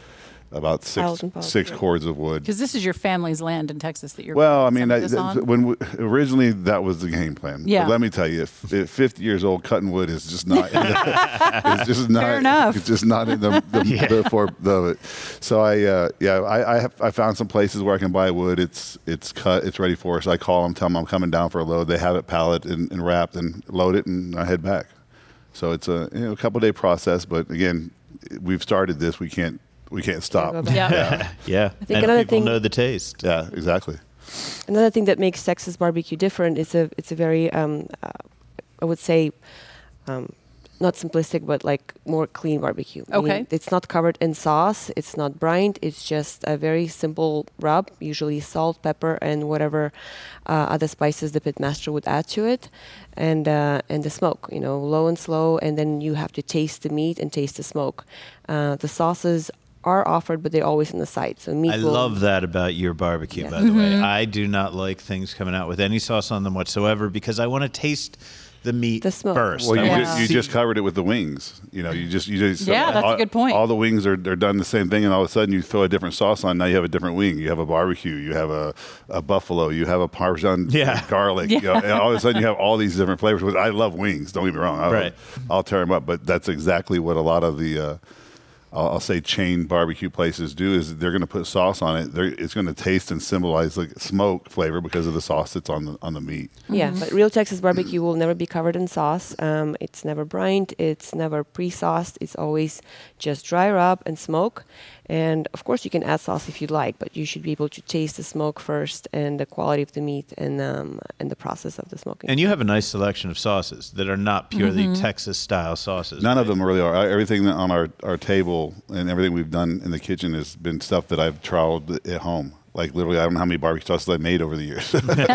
about six Thousand pounds, six yeah. cords of wood. Because this is your family's land in Texas that you're. Well, I mean, sending I, this th- on? when we, originally that was the game plan. Yeah. But let me tell you, if, if fifty years old, cutting wood is just not. In the, it's just not. Fair enough. It's just not in the the, Yeah. the for the. So I uh, yeah I I, have, I found some places where I can buy wood. It's it's cut. It's ready for us. I call them, tell them I'm coming down for a load. They have it pallet and, and wrapped and load it, and I head back. So it's a you know a couple day process, but again, we've started this. We can't we can't stop. go back. Yeah. Yeah. Yeah. think and another people thing- know the taste. Yeah. Exactly. Another thing that makes Texas barbecue different is a it's a very um, uh, I would say um, not simplistic but like more clean barbecue. Okay. Meaning it's not covered in sauce. It's not brined. It's just a very simple rub, usually salt, pepper, and whatever uh, other spices the pitmaster would add to it, and uh, and the smoke. You know, low and slow, and then you have to taste the meat and taste the smoke. Uh, the sauces are offered, but they're always on the side. So meat. I will, love that about your barbecue, Yeah. by the way. I do not like things coming out with any sauce on them whatsoever because I want to taste the meat The smoke. first. Well, I you, wanna Yeah. just, you see- just covered it with the wings. You know, you just you just Yeah, that's a all, good point. All the wings are they're done the same thing, and all of a sudden you throw a different sauce on. Now you have a different wing. You have a barbecue. You have a, a buffalo. You have a Parmesan Yeah. garlic. You know, and all of a sudden you have all these different flavors. Which I love wings. Don't get me wrong. I'll, Right. I'll tear them up. But that's exactly what a lot of the. Uh, I'll I'll say chain barbecue places do is they're going to put sauce on it. They're, it's going to taste and symbolize like smoke flavor because of the sauce that's on the on the meat. Yeah, but real Texas barbecue will never be covered in sauce. Um, it's never brined. It's never pre-sauced. It's always just dry rub and smoke. And of course, you can add sauce if you'd like, but you should be able to taste the smoke first and the quality of the meat and um, and the process of the smoking. And you have a nice selection of sauces that are not purely Texas style sauces. None of right? them really are. Everything that on our, our table and everything we've done in the kitchen has been stuff that I've trialed at home. Like literally, I don't know how many barbecue sauces I've made over the years.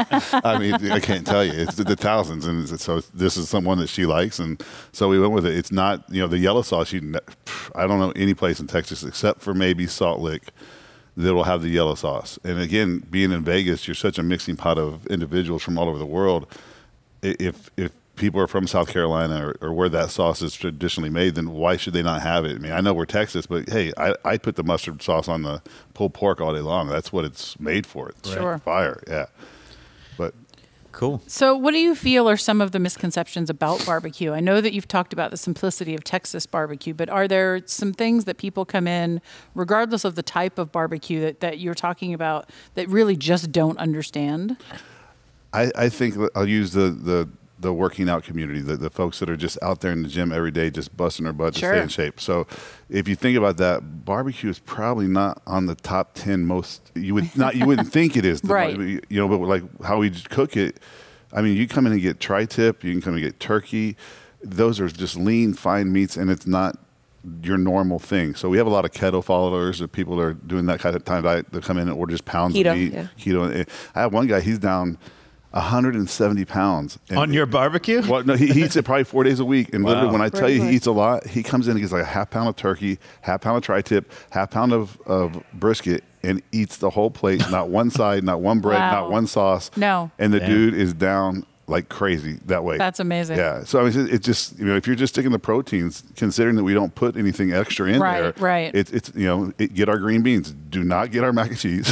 I mean, I can't tell you. It's the, the thousands, and it's, so this is someone that she likes, and so we went with it. It's not, you know, the yellow sauce. You, ne- I don't know any place in Texas except for maybe Salt Lick that will have the yellow sauce. And again, being in Vegas, you're such a mixing pot of individuals from all over the world. I- If if people are from South Carolina or, or where that sauce is traditionally made, then why should they not have it? I mean, I know we're Texas, but hey, I, I put the mustard sauce on the pulled pork all day long. That's what it's made for. It's Sure. fire, yeah. But Cool. So, what do you feel are some of the misconceptions about barbecue? I know that you've talked about the simplicity of Texas barbecue, but are there some things that people come in, regardless of the type of barbecue that, that you're talking about, that really just don't understand? I, I think that I'll use the, the, the working out community, the, the folks that are just out there in the gym every day, just busting their butt to Sure. stay in shape. So if you think about that, barbecue is probably not on the top ten most, you would not, you wouldn't think it is. the Right. mo- You know, but like how we cook it, I mean, you come in and get tri-tip, you can come and get turkey. Those are just lean, fine meats, and it's not your normal thing. So we have a lot of keto followers or people that are doing that kind of time diet that come in and order just pounds Keto, of meat. yeah. Keto. I have one guy, he's down one hundred seventy pounds. And On your barbecue? well, no, he, he eats it probably four days a week. And literally, Wow. when I tell you Very he eats a lot, he comes in and gets like a half pound of turkey, half pound of tri-tip, half pound of, of brisket, and eats the whole plate. Not one side, not one bread, Wow. not one sauce. No. And the Damn. dude is down like crazy that way. That's amazing. Yeah. So I mean, it's just, you know, if you're just sticking to proteins, considering that we don't put anything extra in Right, there, right. It's it's you know, it, get our green beans. Do not get our mac and cheese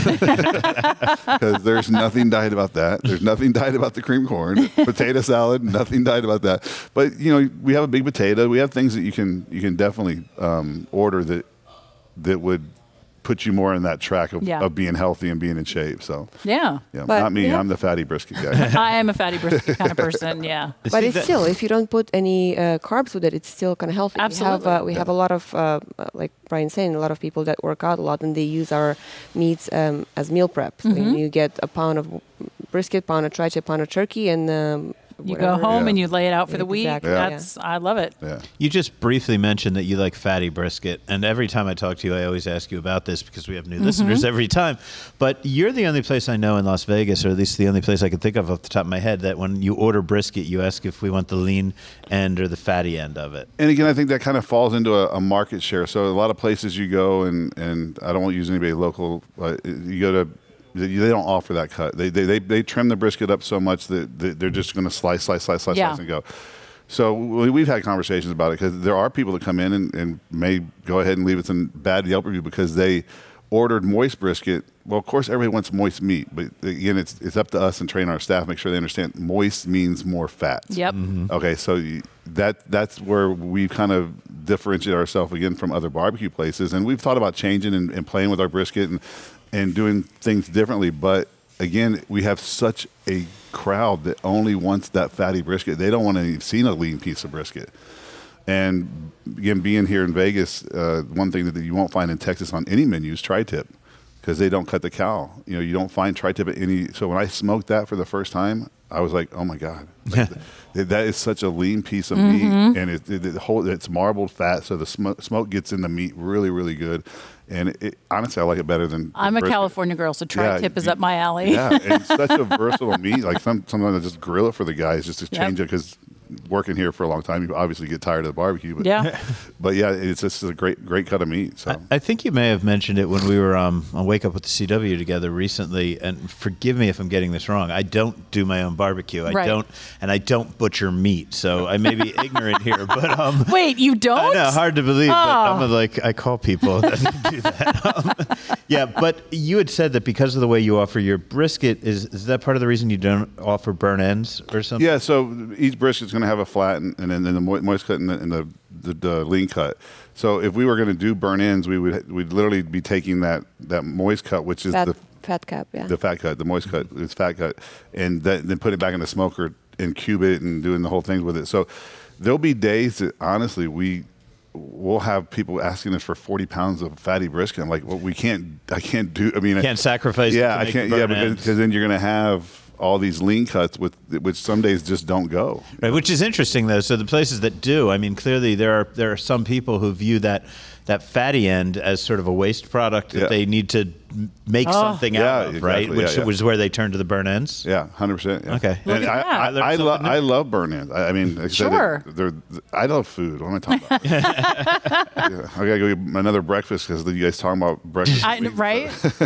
because there's nothing diet about that. There's nothing diet about the cream corn, potato salad. Nothing diet about that. But you know, we have a big potato. We have things that you can you can definitely um, order that that would put you more in that track of, Yeah. of being healthy and being in shape. So Yeah. yeah, But, not me. yeah. I'm the fatty brisket guy. I am a fatty brisket kind of person. Yeah. But See, it's that- still, if you don't put any uh, carbs with it, it's still kind of healthy. We have, Absolutely. uh, we have a lot of, uh, uh, like Brian's saying, a lot of people that work out a lot and they use our meats um, as meal prep. So Mm-hmm. you get a pound of brisket, pound of tri-tip, pound of turkey, and um, You go whatever. home Yeah. and you lay it out for the week. Exactly. Yeah. That's I love it. Yeah. You just briefly mentioned that you like fatty brisket, and every time I talk to you, I always ask you about this because we have new listeners every time. But you're the only place I know in Las Vegas, or at least the only place I can think of off the top of my head, that when you order brisket, you ask if we want the lean end or the fatty end of it. And again, I think that kind of falls into a, a market share. So a lot of places you go, and, and I don't want to use anybody local, but you go to, they they don't offer that cut. They they they, they trim the brisket up so much that that they're just going to slice, slice, slice, slice, Yeah. slice, and go. So we- we've had conversations about it because there are people that come in and, and may go ahead and leave us a bad Yelp review because they ordered moist brisket. Well, of course, everybody wants moist meat, but again, it's it's up to us and train our staff, make sure they understand moist means more fat. Yep. Okay, so you- that that's where we kind of differentiate ourselves again from other barbecue places, and we've thought about changing and, and playing with our brisket and and doing things differently. But again, we have such a crowd that only wants that fatty brisket. They don't want to see a lean piece of brisket. And again, being here in Vegas, uh, one thing that you won't find in Texas on any menu is tri-tip because they don't cut the cow. You know, you don't find tri-tip at any. So when I smoked that for the first time, I was like, oh my God, like, th- that is such a lean piece of meat, and it, it, it whole, it's marbled fat, so the smoke, smoke gets in the meat really, really good. And it, it, honestly, I like it better than. I'm a brisket. California girl, so tri-tip Yeah, is you- up my alley. Yeah, and it's such a versatile meat. Like some, sometimes I just grill it for the guys just to Yep. change it because working here for a long time, you obviously get tired of the barbecue. But Yeah. but yeah, it's just a great great cut of meat. So I think you may have mentioned it when we were um, on Wake Up with the C W together recently. And forgive me if I'm getting this wrong. I don't do my own barbecue. I Right. don't, and I don't butcher meat. So I may be ignorant here, but um, Wait, you don't? I know, hard to believe, but Oh. I'm like, I call people that do that. Um, yeah, but you had said that because of the way you offer your brisket, is is that part of the reason you don't offer burn ends or something? yeah, so each brisket's going to have a flat and, and then the mo- moist cut and the, and the, the, the lean cut. So if we were going to do burn ends, we would we'd literally be taking that that moist cut, which is Fat, the fat cap, yeah. the fat cut, the moist cut is fat cut, and that, then put it back in the smoker and cube it and doing the whole thing with it. So there'll be days that honestly we we'll have people asking us for forty pounds of fatty brisket. I'm like, well, we can't, I can't do. I mean, Can't sacrifice it Yeah, to I make can't. the Yeah, burn because, ends. because then you're going to have all these lean cuts with which some days just don't go. Right, which is interesting though. So the places that do, I mean, clearly there are there are some people who view that that fatty end as sort of a waste product that Yeah. they need to m- make something Yeah, out of, right? exactly. Which Yeah, yeah. was where they turn to the burn ends. Yeah, hundred percent. Okay. Look And at I, that. I, I learned I, lo- something new. I love burn ends. I, I mean, like I said, Sure. they're, they're, I love food. What am I talking about? Yeah, I gotta go get another breakfast because you guys talking about breakfast, I, meat, right? so-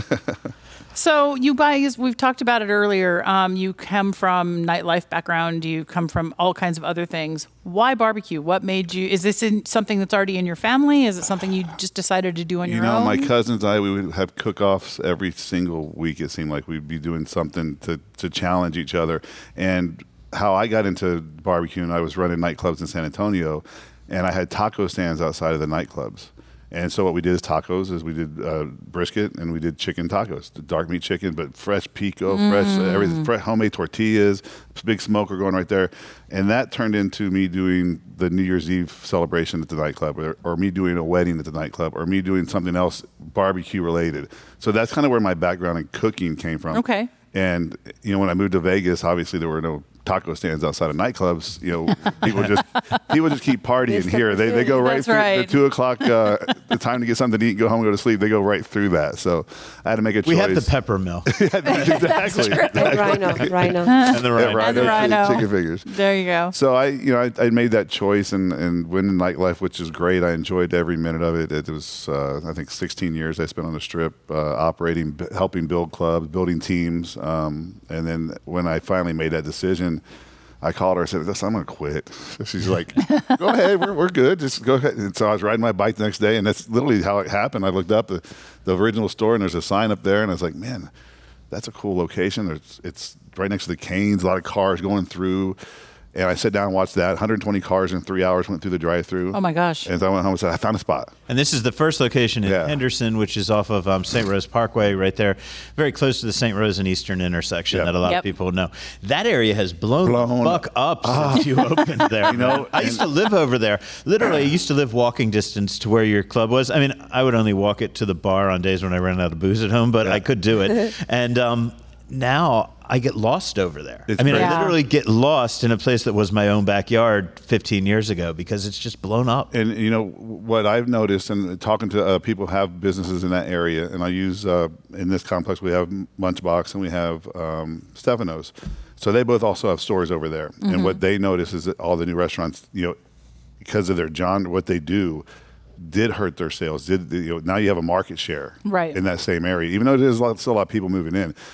So you guys, we've talked about it earlier. Um, you come from nightlife background. You come from all kinds of other things. Why barbecue? What made you? Is this in, something that's already in your family? Is it something you just decided to do on You your know, own? my cousins and I, we would have cook-offs every single week. It seemed like we'd be doing something to, to challenge each other. And how I got into barbecuing, I was running nightclubs in San Antonio, and I had taco stands outside of the nightclubs. And so what we did is tacos, is we did uh, brisket and we did chicken tacos, the dark meat chicken, but fresh pico, fresh uh, everything, fresh homemade tortillas, big smoker going right there. And that turned into me doing the New Year's Eve celebration at the nightclub, or, or me doing a wedding at the nightclub, or me doing something else barbecue related. So that's kind of where my background in cooking came from. Okay. And you know, when I moved to Vegas, obviously there were no taco stands outside of nightclubs. You know, people just people just keep partying Missed here. They they go right That's through right. the two o'clock, uh, the time to get something to eat, go home, and go to sleep. They go right through that. So I had to make a choice. We have the pepper mill exactly. And rhino, rhino. and the Yeah, rhino. And the rhino, rhino. chicken fingers. There you go. So I, you know, I, I made that choice and, and went in nightlife, which is great. I enjoyed every minute of it. It was, uh, I think, sixteen years I spent on the Strip, uh, operating, b- helping build clubs, building teams. Um, and then when I finally made that decision, I called her and said, "Listen, I'm going to quit." She's like, "Go ahead, we're, we're good. Just go ahead." And so I was riding my bike the next day, and that's literally how it happened. I looked up the, the original store, and there's a sign up there, and I was like, "Man, that's a cool location. There's, it's right next to the Canes, a lot of cars going through." And I sat down and watched that. one hundred twenty cars in three hours went through the drive-through. Oh my gosh. And so I went home and said, "I found a spot." And this is the first location in Yeah. Henderson, which is off of um, Saint Rose Parkway, right there, very close to the Saint Rose and Eastern intersection Yep. that a lot Yep. of people know. That area has blown, Blown the fuck up since you opened there. You know, I used to live over there. Literally, I used to live walking distance to where your club was. I mean, I would only walk it to the bar on days when I ran out of booze at home, but I could do it. And um, now I get lost over there. It's I mean, great. I Yeah. literally get lost in a place that was my own backyard fifteen years ago because it's just blown up. And you know what I've noticed, and talking to uh, people who have businesses in that area, and I use uh, in this complex we have Lunchbox and we have um, Stefano's, so they both also have stores over there. And what they notice is that all the new restaurants, you know, because of their genre, what they do, did hurt their sales. Did you know? Now you have a market share Right. in that same area, even though there's a lot, still a lot of people moving in.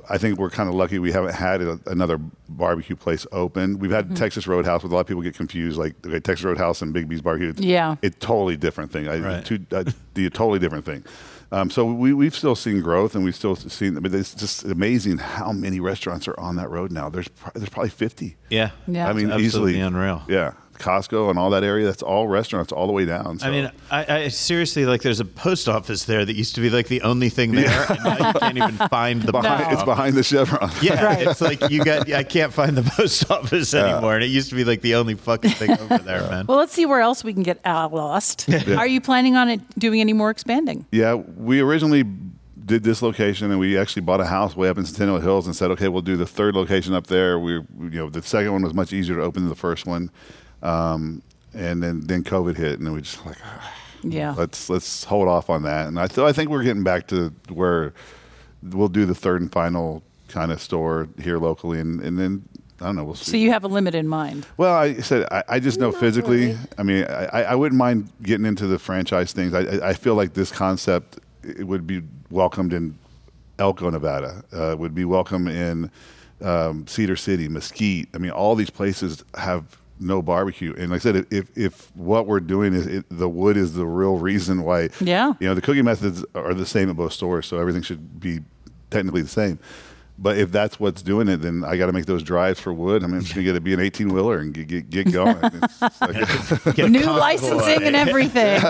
I think we're kind of lucky we haven't had a, another barbecue place open. We've had Mm-hmm. Texas Roadhouse, but a lot of people get confused. Like okay, Texas Roadhouse and Big B's Barbecue. It's, Yeah. it's totally different thing. I, Right. two, uh, the totally different thing. Um, so we we've still seen growth, and we've still seen. But it's just amazing how many restaurants are on that road now. There's pro- there's probably fifty. Yeah. Yeah. I mean, It's absolutely easily unreal. Yeah, Costco and all that area. That's all restaurants all the way down. So. I mean, I, I seriously like. There's a post office there that used to be like the only thing there, and now you can't even find the behind, post it's office. behind the Chevron. Yeah, Right. it's like you got. I can't find the post office anymore, and it used to be like the only fucking thing over there, man. Well, let's see where else we can get uh, lost. Are you planning on it doing any more expanding? Yeah, we originally did this location, and we actually bought a house way up in Centennial Hills, and said, okay, we'll do the third location up there. We, you know, the second one was much easier to open than the first one, um, and then then COVID hit, and then we just like, Yeah. let's let's hold off on that. And I th- I think we're getting back to where we'll do the third and final kind of store here locally, and, and then I don't know, we'll see. So you have a limit in mind. Well, I said I, I just know Not physically. really. I mean, I, I wouldn't mind getting into the franchise things. I, I- I feel like this concept it would be welcomed in Elko, Nevada. Uh, would be welcome in um, Cedar City, Mesquite. I mean, all these places have no barbecue. And like I said, if if what we're doing is it, the wood is the real reason why. Yeah. You know, the cooking methods are the same at both stores, so everything should be technically the same. But if that's what's doing it, then I got to make those drives for wood. I mean, I'm just gonna get to be an eighteen wheeler and get get, get going. It's just like, Get New comfortable licensing at and it. everything.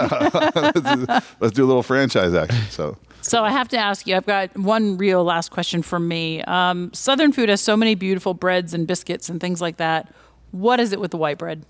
let's do a little franchise action. So So I have to ask you, I've got one real last question from me. Um, Southern food has so many beautiful breads and biscuits and things like that. What is it with the white bread?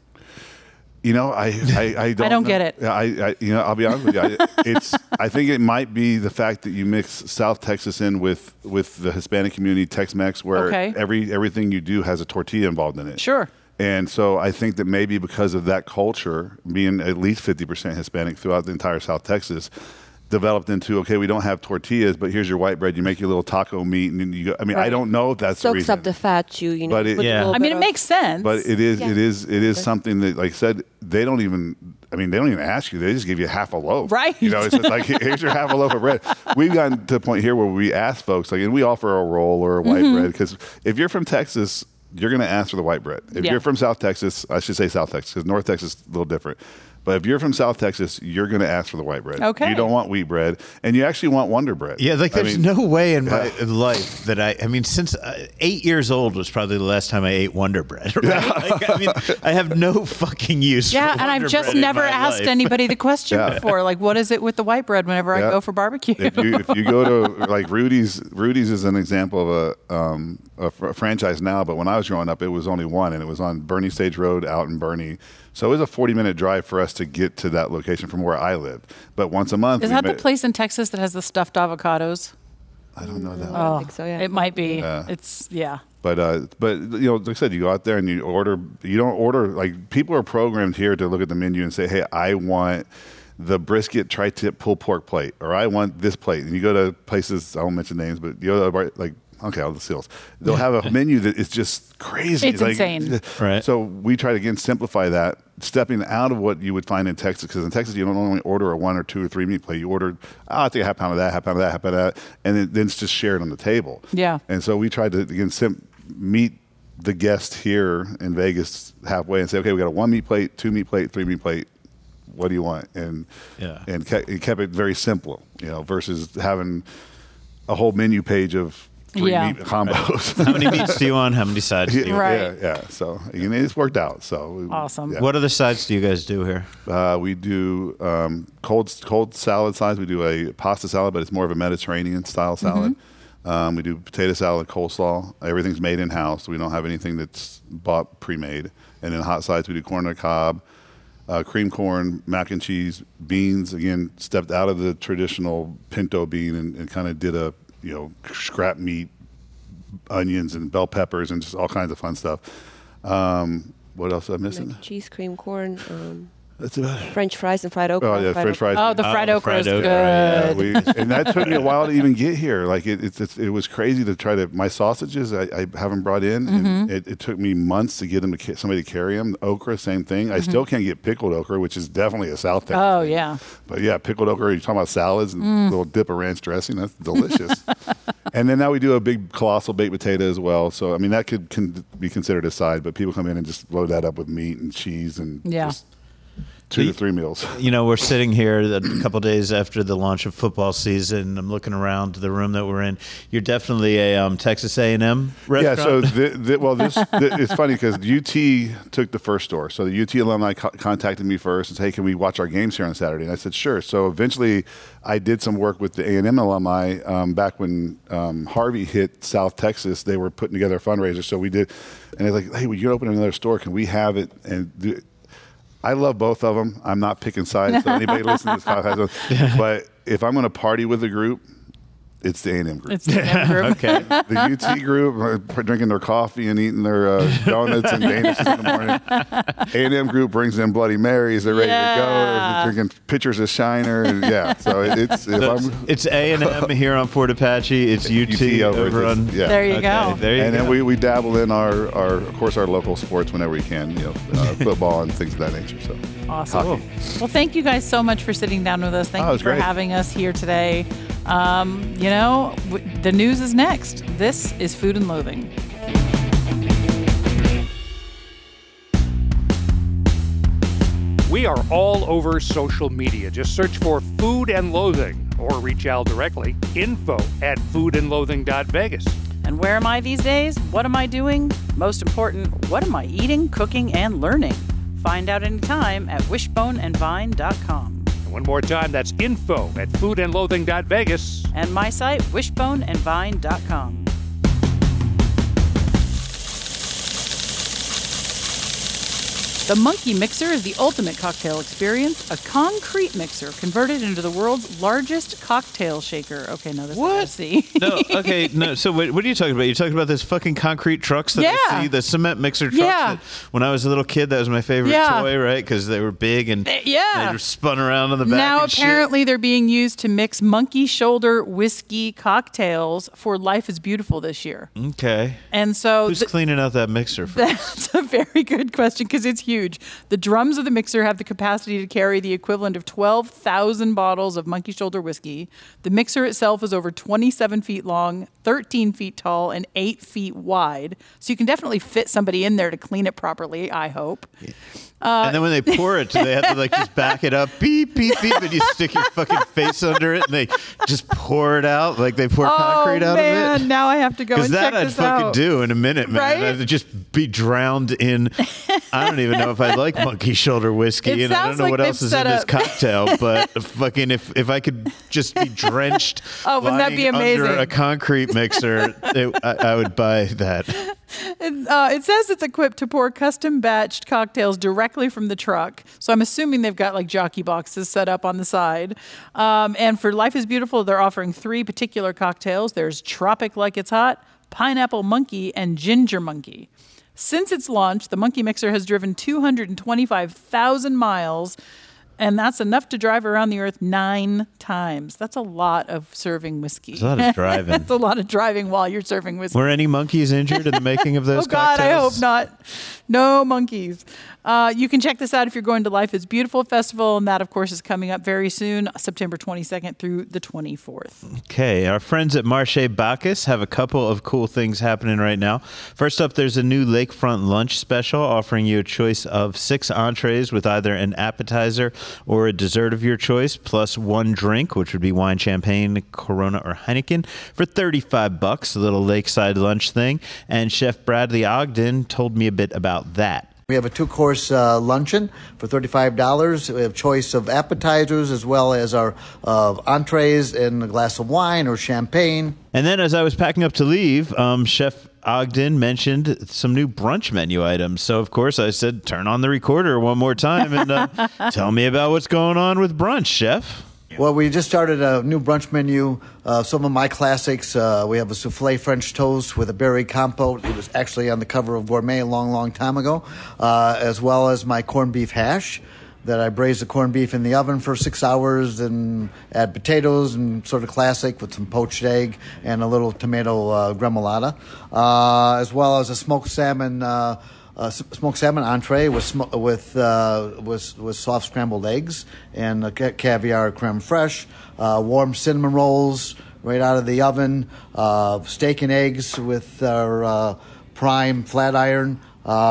you know, I I, I don't don't know. get it. Yeah, I, I you know I'll be honest with you. I, it's I think it might be the fact that you mix South Texas in with with the Hispanic community, Tex-Mex, where Okay. every everything you do has a tortilla involved in it. Sure. And so I think that maybe because of that culture, being at least fifty percent Hispanic throughout the entire South Texas, developed into, okay, we don't have tortillas, but here's your white bread. You make your little taco meat, and then you go. I mean, I Right. don't know if that's the Soaks reason. up the fat, you you know. But it- put a Yeah. little I mean, bit it of- makes sense. But it is, Yeah. it is, it is something that, like I said, they don't even. I mean, they don't even ask you. They just give you half a loaf. Right. You know, it's just like here's your half a loaf of bread. We've gotten to the point here where we ask folks, like, and we offer a roll or a white Mm-hmm. bread because if you're from Texas, you're going to ask for the white bread. If Yeah. you're from South Texas, I should say South Texas because North Texas is a little different. But if you're from South Texas, you're going to ask for the white bread. Okay. You don't want wheat bread, and you actually want Wonder Bread. Yeah, like I there's mean, no way in my yeah. life that I. I mean, since uh, eight years old was probably the last time I ate Wonder Bread. Right? Like, I mean, I have no fucking use. yeah, for and I've Wonder just Bread in never my asked life. anybody the question Yeah. before. Like, what is it with the white bread whenever I Yeah. go for barbecue? if you if you go to like Rudy's, Rudy's is an example of a um, a, fr- franchise now. But when I was growing up, it was only one, and it was on Bernie Stage Road out in Bernie. So it was a forty minute drive for us to get to that location from where I lived. But once a month, Is we that the ma- place in Texas that has the stuffed avocados? I don't know that. I don't think so, yeah. It might be. Yeah. It's yeah. But uh, but you know, like I said, you go out there and you order. You don't order like people are programmed here to look at the menu and say, "Hey, I want the brisket tri-tip pulled pork plate," or "I want this plate." And you go to places, I won't mention names, but you go to a bar- like okay, all the seals. They'll have a menu that is just crazy. It's like, insane. Right. So we try to again simplify that, stepping out of what you would find in Texas, because in Texas you don't only order a one or two or three meat plate. You order, oh, I'll take a half pound of that, half pound of that, half pound of that, and then, then it's just shared on the table. Yeah. And so we tried to again sim- meet the guest here in Vegas halfway and say, okay, we got a one meat plate, two meat plate, three meat plate. What do you want? And Yeah. and ke- it kept it very simple, you know, versus having a whole menu page of three Yeah. meat combos. How many meats do you want? How many sides do you want? Right. Yeah, yeah. So and it's worked out. So we- Awesome. yeah. What other sides do you guys do here? Uh, we do um, cold cold salad sides. We do a pasta salad, but it's more of a Mediterranean style salad. Um, we do potato salad, coleslaw. Everything's made in house. We don't have anything that's bought pre-made. And then hot sides, we do corn on the cob, uh, cream corn, mac and cheese, beans. Again, stepped out of the traditional pinto bean and, and kind of did a you know scrap meat, onions and bell peppers and just all kinds of fun stuff. Um, what else am I missing? Like cheese, cream, corn. Um, That's about it. French fries and fried okra. Oh yeah, fried French okra. fries. Oh, the fried Oh, okra is fried good. okra, Yeah, we, and that took me a while to even get here. Like it, it, it, it was crazy to try to. My sausages I, I haven't brought in. Mm-hmm. And it, it took me months to get them to ca- somebody to carry them. Okra, same thing. I still can't get pickled okra, which is definitely a South Texas. Oh, thing. yeah. But yeah, pickled okra. You're talking about salads and Mm. a little dip of ranch dressing. That's delicious. And then now we do a big colossal baked potato as well. So I mean that could can be considered a side, but people come in and just load that up with meat and cheese and Yeah. just two to three meals. You know, we're sitting here a couple days after the launch of football season. I'm looking around the room that we're in. You're definitely a um, Texas A and M restaurant. Yeah, so the, the, well, this the, it's funny because U T took the first store. So the U T alumni co- contacted me first and said, "Hey, can we watch our games here on Saturday?" And I said, "Sure." So eventually, I did some work with the A and M alumni um, back when um, Harvey hit South Texas. They were putting together a fundraiser, so we did. And they're like, "Hey, well, you're opening another store. Can we have it?" And do, I love both of them. I'm not picking sides. So anybody listening to this podcast, but if I'm going to party with a group, it's the A and M group. It's the A and M group. Okay. The U T group are drinking their coffee and eating their uh, donuts and Danishes in the morning. A and M group brings in Bloody Marys. They're ready Yeah. to go. They're drinking pitchers of Shiner. And yeah, so it's if So I'm, it's A and M here on Fort Apache. It's U T, U T over over this- on. yeah. There you Okay, go. There you and go. then we, we dabble in our, our of course our local sports whenever we can, you know, uh, football and things of that nature. So Awesome. Hockey. Well, thank you guys so much for sitting down with us. Thank Oh, it you was for great. having us here today. Um, you know, w- the news is next. This is Food and Loathing. We are all over social media. Just search for Food and Loathing or reach Al directly. Info at food and loathing dot vegas. And where am I these days? What am I doing? Most important, what am I eating, cooking, and learning? Find out anytime at wishbone and vine dot com. And one more time, that's info at food and loathing dot vegas. And my site, wishbone and vine dot com. The Monkey Mixer is the ultimate cocktail experience, a concrete mixer converted into the world's largest cocktail shaker. Okay, no, this What? is see. No, okay, no. So what, what are you talking about? You're talking about this fucking concrete trucks that I Yeah. see, the cement mixer trucks. Yeah. That when I was a little kid, that was my favorite Yeah. toy, right? Because they were big and yeah. they were spun around on the back. Now and shit. apparently they're being used to mix monkey shoulder whiskey cocktails for Life is Beautiful this year. Okay. And so Who's th- cleaning out that mixer for? That's a very good question because it's huge. The drums of the mixer have the capacity to carry the equivalent of twelve thousand bottles of monkey shoulder whiskey. The mixer itself is over twenty-seven feet long, thirteen feet tall, and eight feet wide. So you can definitely fit somebody in there to clean it properly, I hope. and then when they pour it, do they have to like just back it up, beep, beep, beep, and you stick your fucking face under it and they just pour it out like they pour concrete oh, out man, of it? now I have to go Because and that check I'd this fucking out. do in a minute, man. Right? I'd just be drowned in, I don't even know if I like monkey shoulder whiskey, It and I don't sounds know like what they've else is set in this up- cocktail, but fucking if, if I could just be drenched Oh, wouldn't that be lying under amazing? a concrete mixer, it, I, I would buy that. It, uh, it says it's equipped to pour custom batched cocktails directly from the truck. So I'm assuming they've got like jockey boxes set up on the side. Um, and for Life is Beautiful, they're offering three particular cocktails. There's Tropic Like It's Hot, Pineapple Monkey, and Ginger Monkey. Since its launch, the Monkey Mixer has driven two hundred twenty-five thousand miles, and that's enough to drive around the earth nine times. That's a lot of serving whiskey. There's a lot of driving. That's a lot of driving while you're serving whiskey. Were any monkeys injured in the making of those Oh, God, I cocktails? hope not. No monkeys. Uh, you can check this out if you're going to Life is Beautiful Festival, and that, of course, is coming up very soon, September twenty-second through the twenty-fourth. Okay, our friends at Marche Bacchus have a couple of cool things happening right now. First up, there's a new lakefront lunch special offering you a choice of six entrees with either an appetizer or a dessert of your choice, plus one drink, which would be wine, champagne, Corona, or Heineken, for thirty-five bucks, a little lakeside lunch thing. And Chef Bradley Ogden told me a bit about that. We have a two-course uh, luncheon for thirty-five dollars. We have choice of appetizers as well as our uh, entrees and a glass of wine or champagne. And then as I was packing up to leave, um, Chef Ogden mentioned some new brunch menu items. So, of course, I said, turn on the recorder one more time and uh, tell me about what's going on with brunch, Chef. Well, we just started a new brunch menu. Uh, some of my classics. Uh, we have a souffle French toast with a berry compote. It was actually on the cover of Gourmet a long, long time ago, uh, as well as my corned beef hash. that I braise the corned beef in the oven for six hours and add potatoes and sort of classic with some poached egg and a little tomato uh, gremolata, uh, as well as a smoked salmon uh, uh, smoked salmon entree with sm- with, uh, with with soft scrambled eggs and a ca- caviar creme fraiche, uh, warm cinnamon rolls right out of the oven, uh, steak and eggs with our uh, prime flat iron.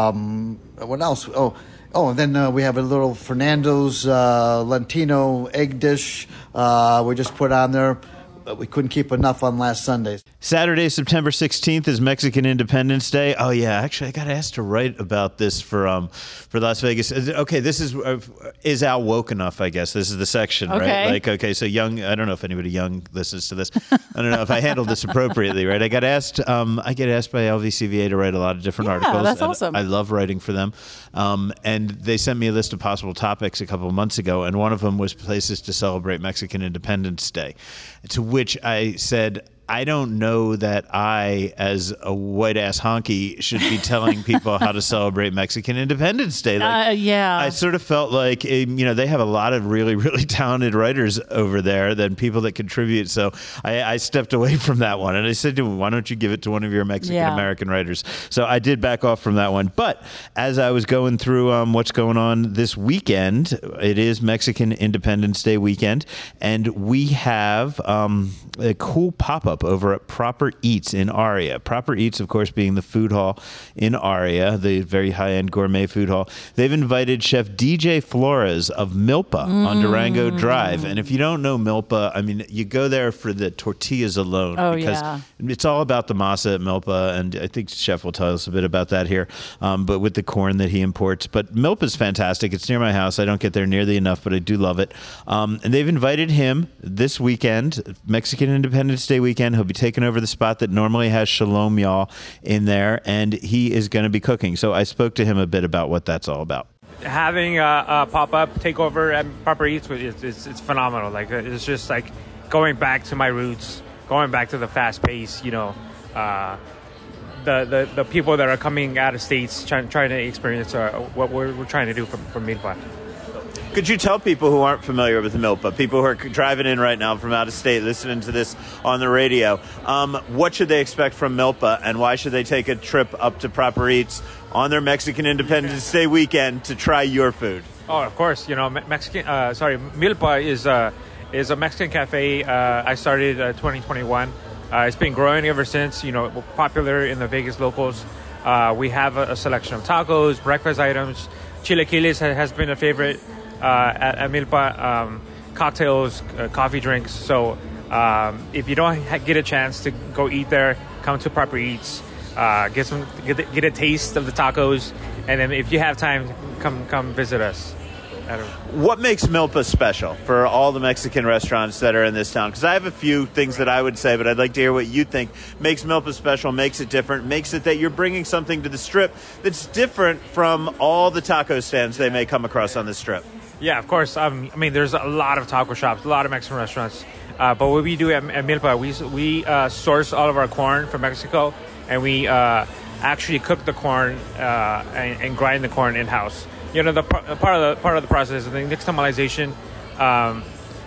Um, what else? Oh, oh, and then uh, we have a little Fernando's uh, Lentino egg dish uh, we just put on there. We couldn't keep enough on last Sunday. Saturday, September sixteenth is Mexican Independence Day. Oh yeah, actually, I got asked to write about this for um for Las Vegas. Okay, this is uh, is Al woke enough? I guess this is the section, Okay. right? Like, okay, so young. I don't know if anybody young listens to this. I don't know if I handled this appropriately, right? I got asked. Um, I get asked by L V C V A to write a lot of different Yeah, articles. that's and awesome. I love writing for them. Um, and they sent me a list of possible topics a couple of months ago, and one of them was places to celebrate Mexican Independence Day. To which I said, I don't know that I, as a white-ass honky, should be telling people how to celebrate Mexican Independence Day. Like, Uh, yeah. I sort of felt like, um, you know, they have a lot of really, really talented writers over there than people that contribute. So I, I stepped away from that one. And I said to him, why don't you give it to one of your Mexican-American writers? So I did back off from that one. But as I was going through um, what's going on this weekend, it is Mexican Independence Day weekend. And we have um, a cool pop-up over at Proper Eats in Aria. Proper Eats, of course, being the food hall in Aria, the very high-end gourmet food hall. They've invited Chef D J Flores of Milpa Mm. on Durango Drive. And if you don't know Milpa, I mean, you go there for the tortillas alone. Oh, because yeah. it's all about the masa at Milpa, and I think Chef will tell us a bit about that here, um, but with the corn that he imports. But Milpa's fantastic. It's near my house. I don't get there nearly enough, but I do love it. Um, and they've invited him this weekend, Mexican Independence Day weekend. He'll be taking over the spot that normally has Shalom Y'all in there, and he is going to be cooking. So I spoke to him a bit about what that's all about. Having a, a pop-up takeover at Proper Eats, it's, it's, it's phenomenal. Like, it's just like going back to my roots, going back to the fast pace, you know, uh, the, the, the people that are coming out of states trying, trying to experience uh, what we're, we're trying to do from, from Milpa. Could you tell people who aren't familiar with Milpa, people who are driving in right now from out of state, listening to this on the radio, um, what should they expect from Milpa, and why should they take a trip up to Proper Eats on their Mexican Independence Day weekend to try your food? Oh, of course. You know, Me- Mexican. Uh, sorry, Milpa is uh, is a Mexican cafe. Uh, I started uh, twenty twenty-one. Uh, it's been growing ever since. You know, popular in the Vegas locals. Uh, we have a, a selection of tacos, breakfast items. Chilaquiles ha- has been a favorite uh, at, at Milpa. Um, cocktails, uh, coffee drinks. So um, if you don't ha- get a chance to go eat there, come to Proper Eats. Uh, get some, get, get a taste of the tacos, and then if you have time, come come visit us. I don't know. What makes Milpa special for all the Mexican restaurants that are in this town? Because I have a few things that I would say, but I'd like to hear what you think makes Milpa special, makes it different, makes it that you're bringing something to the Strip that's different from all the taco stands they may come across on the Strip. Yeah, of course. Um, I mean, there's a lot of taco shops, a lot of Mexican restaurants, uh, but what we do at, at Milpa, we we uh, source all of our corn from Mexico. And we uh, actually cook the corn uh, and, and grind the corn in-house. You know, the part of the part of the process is the nixtamalization. Um,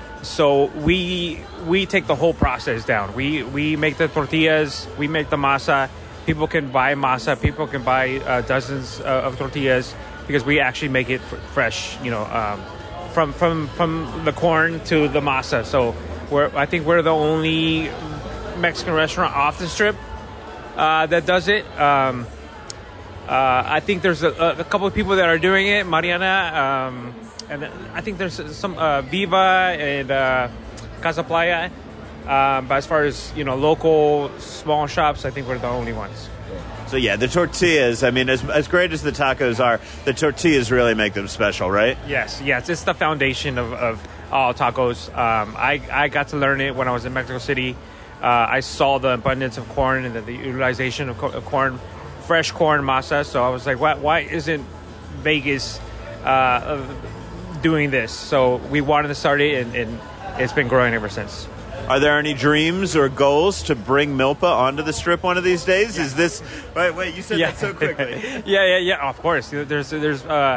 so we we take the whole process down. We we make the tortillas, we make the masa. People can buy masa. People can buy uh, dozens uh, of tortillas because we actually make it f- fresh. You know, um, from from from the corn to the masa. So we're I think we're the only Mexican restaurant off the Strip Uh, that does it. Um, uh, I think there's a, a couple of people that are doing it. Mariana, um, and I think there's some uh, Viva and uh, Casa Playa. Um, but as far as you know, local small shops, I think we're the only ones. So yeah, the tortillas. I mean, as as great as the tacos are, the tortillas really make them special, right? Yes, yes, it's the foundation of, of all tacos. Um, I I got to learn it when I was in Mexico City. Uh, I saw the abundance of corn and the, the utilization of, co- of corn, fresh corn masa. So I was like, why, why isn't Vegas uh, doing this? So we wanted to start it, and, and it's been growing ever since. Are there any dreams or goals to bring Milpa onto the Strip one of these days? Yeah. Is this... Wait, wait, you said yeah. that so quickly. yeah, yeah, yeah, of course. There's, there's, uh,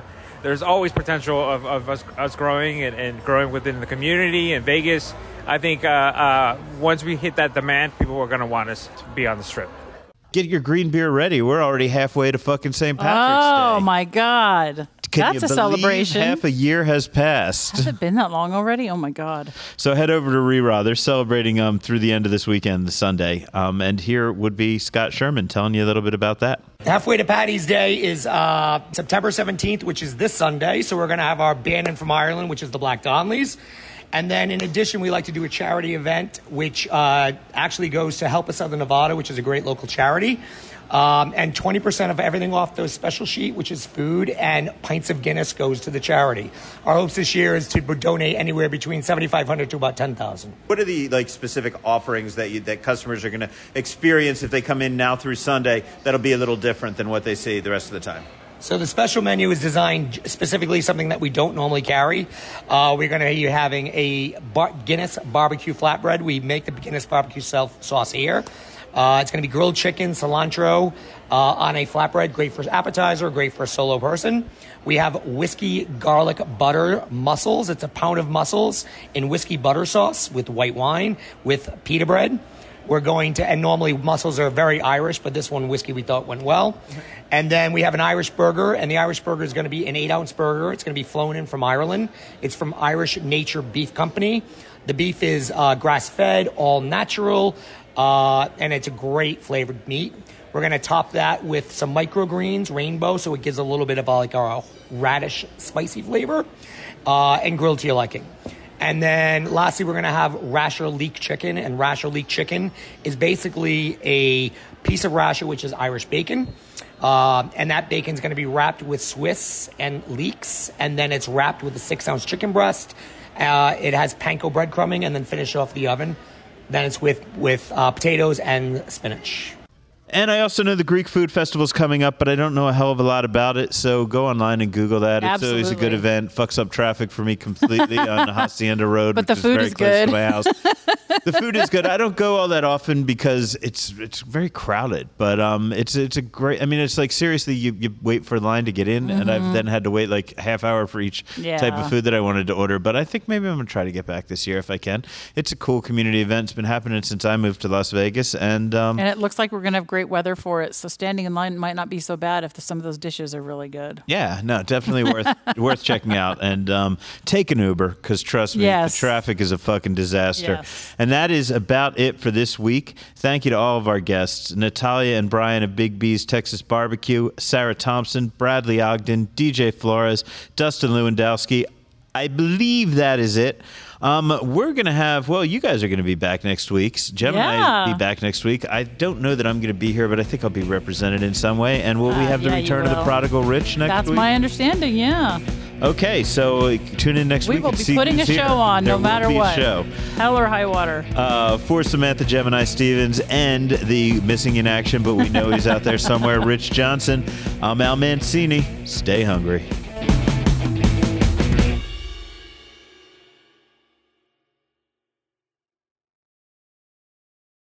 there's always potential of, of us, us growing and, and growing within the community in Vegas. I think uh, uh, once we hit that demand, people are going to want us to be on the Strip. Get your green beer ready. We're already halfway to fucking Saint Patrick's Oh, Day. my God. Can That's you a believe celebration. Half a year has passed. Has it been that long already? Oh, my God. So head over to Re-Raw. They're celebrating um, through the end of this weekend, the Sunday. Um, and here would be Scott Sherman telling you a little bit about that. Halfway to Paddy's Day is uh, September seventeenth, which is this Sunday. So we're going to have our band in from Ireland, which is the Black Donnellys. And then in addition, we like to do a charity event, which uh, actually goes to Help Us Southern Nevada, which is a great local charity. Um, and twenty percent of everything off the special sheet, which is food and pints of Guinness, goes to the charity. Our hopes this year is to donate anywhere between seventy-five hundred to about ten thousand. What are the like specific offerings that you, that customers are going to experience if they come in now through Sunday that'll be a little different than what they see the rest of the time? So the special menu is designed specifically something that we don't normally carry. Uh, we're going to be having a bar- Guinness barbecue flatbread. We make the Guinness barbecue self sauce here. Uh, it's going to be grilled chicken, cilantro uh, on a flatbread, great for appetizer, great for a solo person. We have whiskey garlic butter mussels. It's a pound of mussels in whiskey butter sauce with white wine with pita bread. We're going to, and normally mussels are very Irish, but this one whiskey we thought went well. And then we have an Irish burger, and the Irish burger is going to be an eight-ounce burger. It's going to be flown in from Ireland. It's from Irish Nature Beef Company. The beef is uh, grass-fed, all natural, uh, and it's a great flavored meat. We're going to top that with some microgreens, rainbow, so it gives a little bit of a, like a radish spicy flavor, uh, and grilled to your liking. And then lastly, we're going to have rasher leek chicken. And rasher leek chicken is basically a piece of rasher, which is Irish bacon. Uh, and that bacon is going to be wrapped with Swiss and leeks. And then it's wrapped with a six-ounce chicken breast. Uh, it has panko breadcrumbing and then finish off the oven. Then it's with, with uh, potatoes and spinach. And I also know the Greek Food Festival is coming up, but I don't know a hell of a lot about it. So go online and Google that. Absolutely. It's always a good event. Fucks up traffic for me completely on the Hacienda Road, But which the food is is very close good. to my house. The food is good. I don't go all that often because it's it's very crowded. But um, it's it's a great. I mean, it's like seriously, you, you wait for a line to get in, and I've then had to wait like a half hour for each Yeah. type of food that I wanted to order. But I think maybe I'm gonna try to get back this year if I can. It's a cool community event. It's been happening since I moved to Las Vegas, and um, And it looks like we're going to have great weather for it. So standing in line might not be so bad if the, some of those dishes are really good. yeah, no, definitely worth worth checking out. And um, take an Uber because trust me, Yes. the traffic is a fucking disaster. Yes. And that is about it for this week. Thank you to all of our guests, Natalia and Brian of Big B's Texas Barbecue, Sarah Thompson, Bradley Ogden, D J Flores, Dustin Lewandowski. I believe that is it. Um, we're going to have, well, you guys are going to be back next week. Jem and I Yeah. will be back next week. I don't know that I'm going to be here, but I think I'll be represented in some way. And will we Uh, have the yeah, you return of the will. prodigal Rich next That's week? my understanding, yeah. Okay, so uh, tune in next We week will and be see putting a who's here. show on There no will matter be a what. show. Hell or high water. Uh, for Samantha Gemini Stevens and the missing in action, but we know he's out there somewhere, Rich Johnson. I'm Al Mancini. Stay hungry.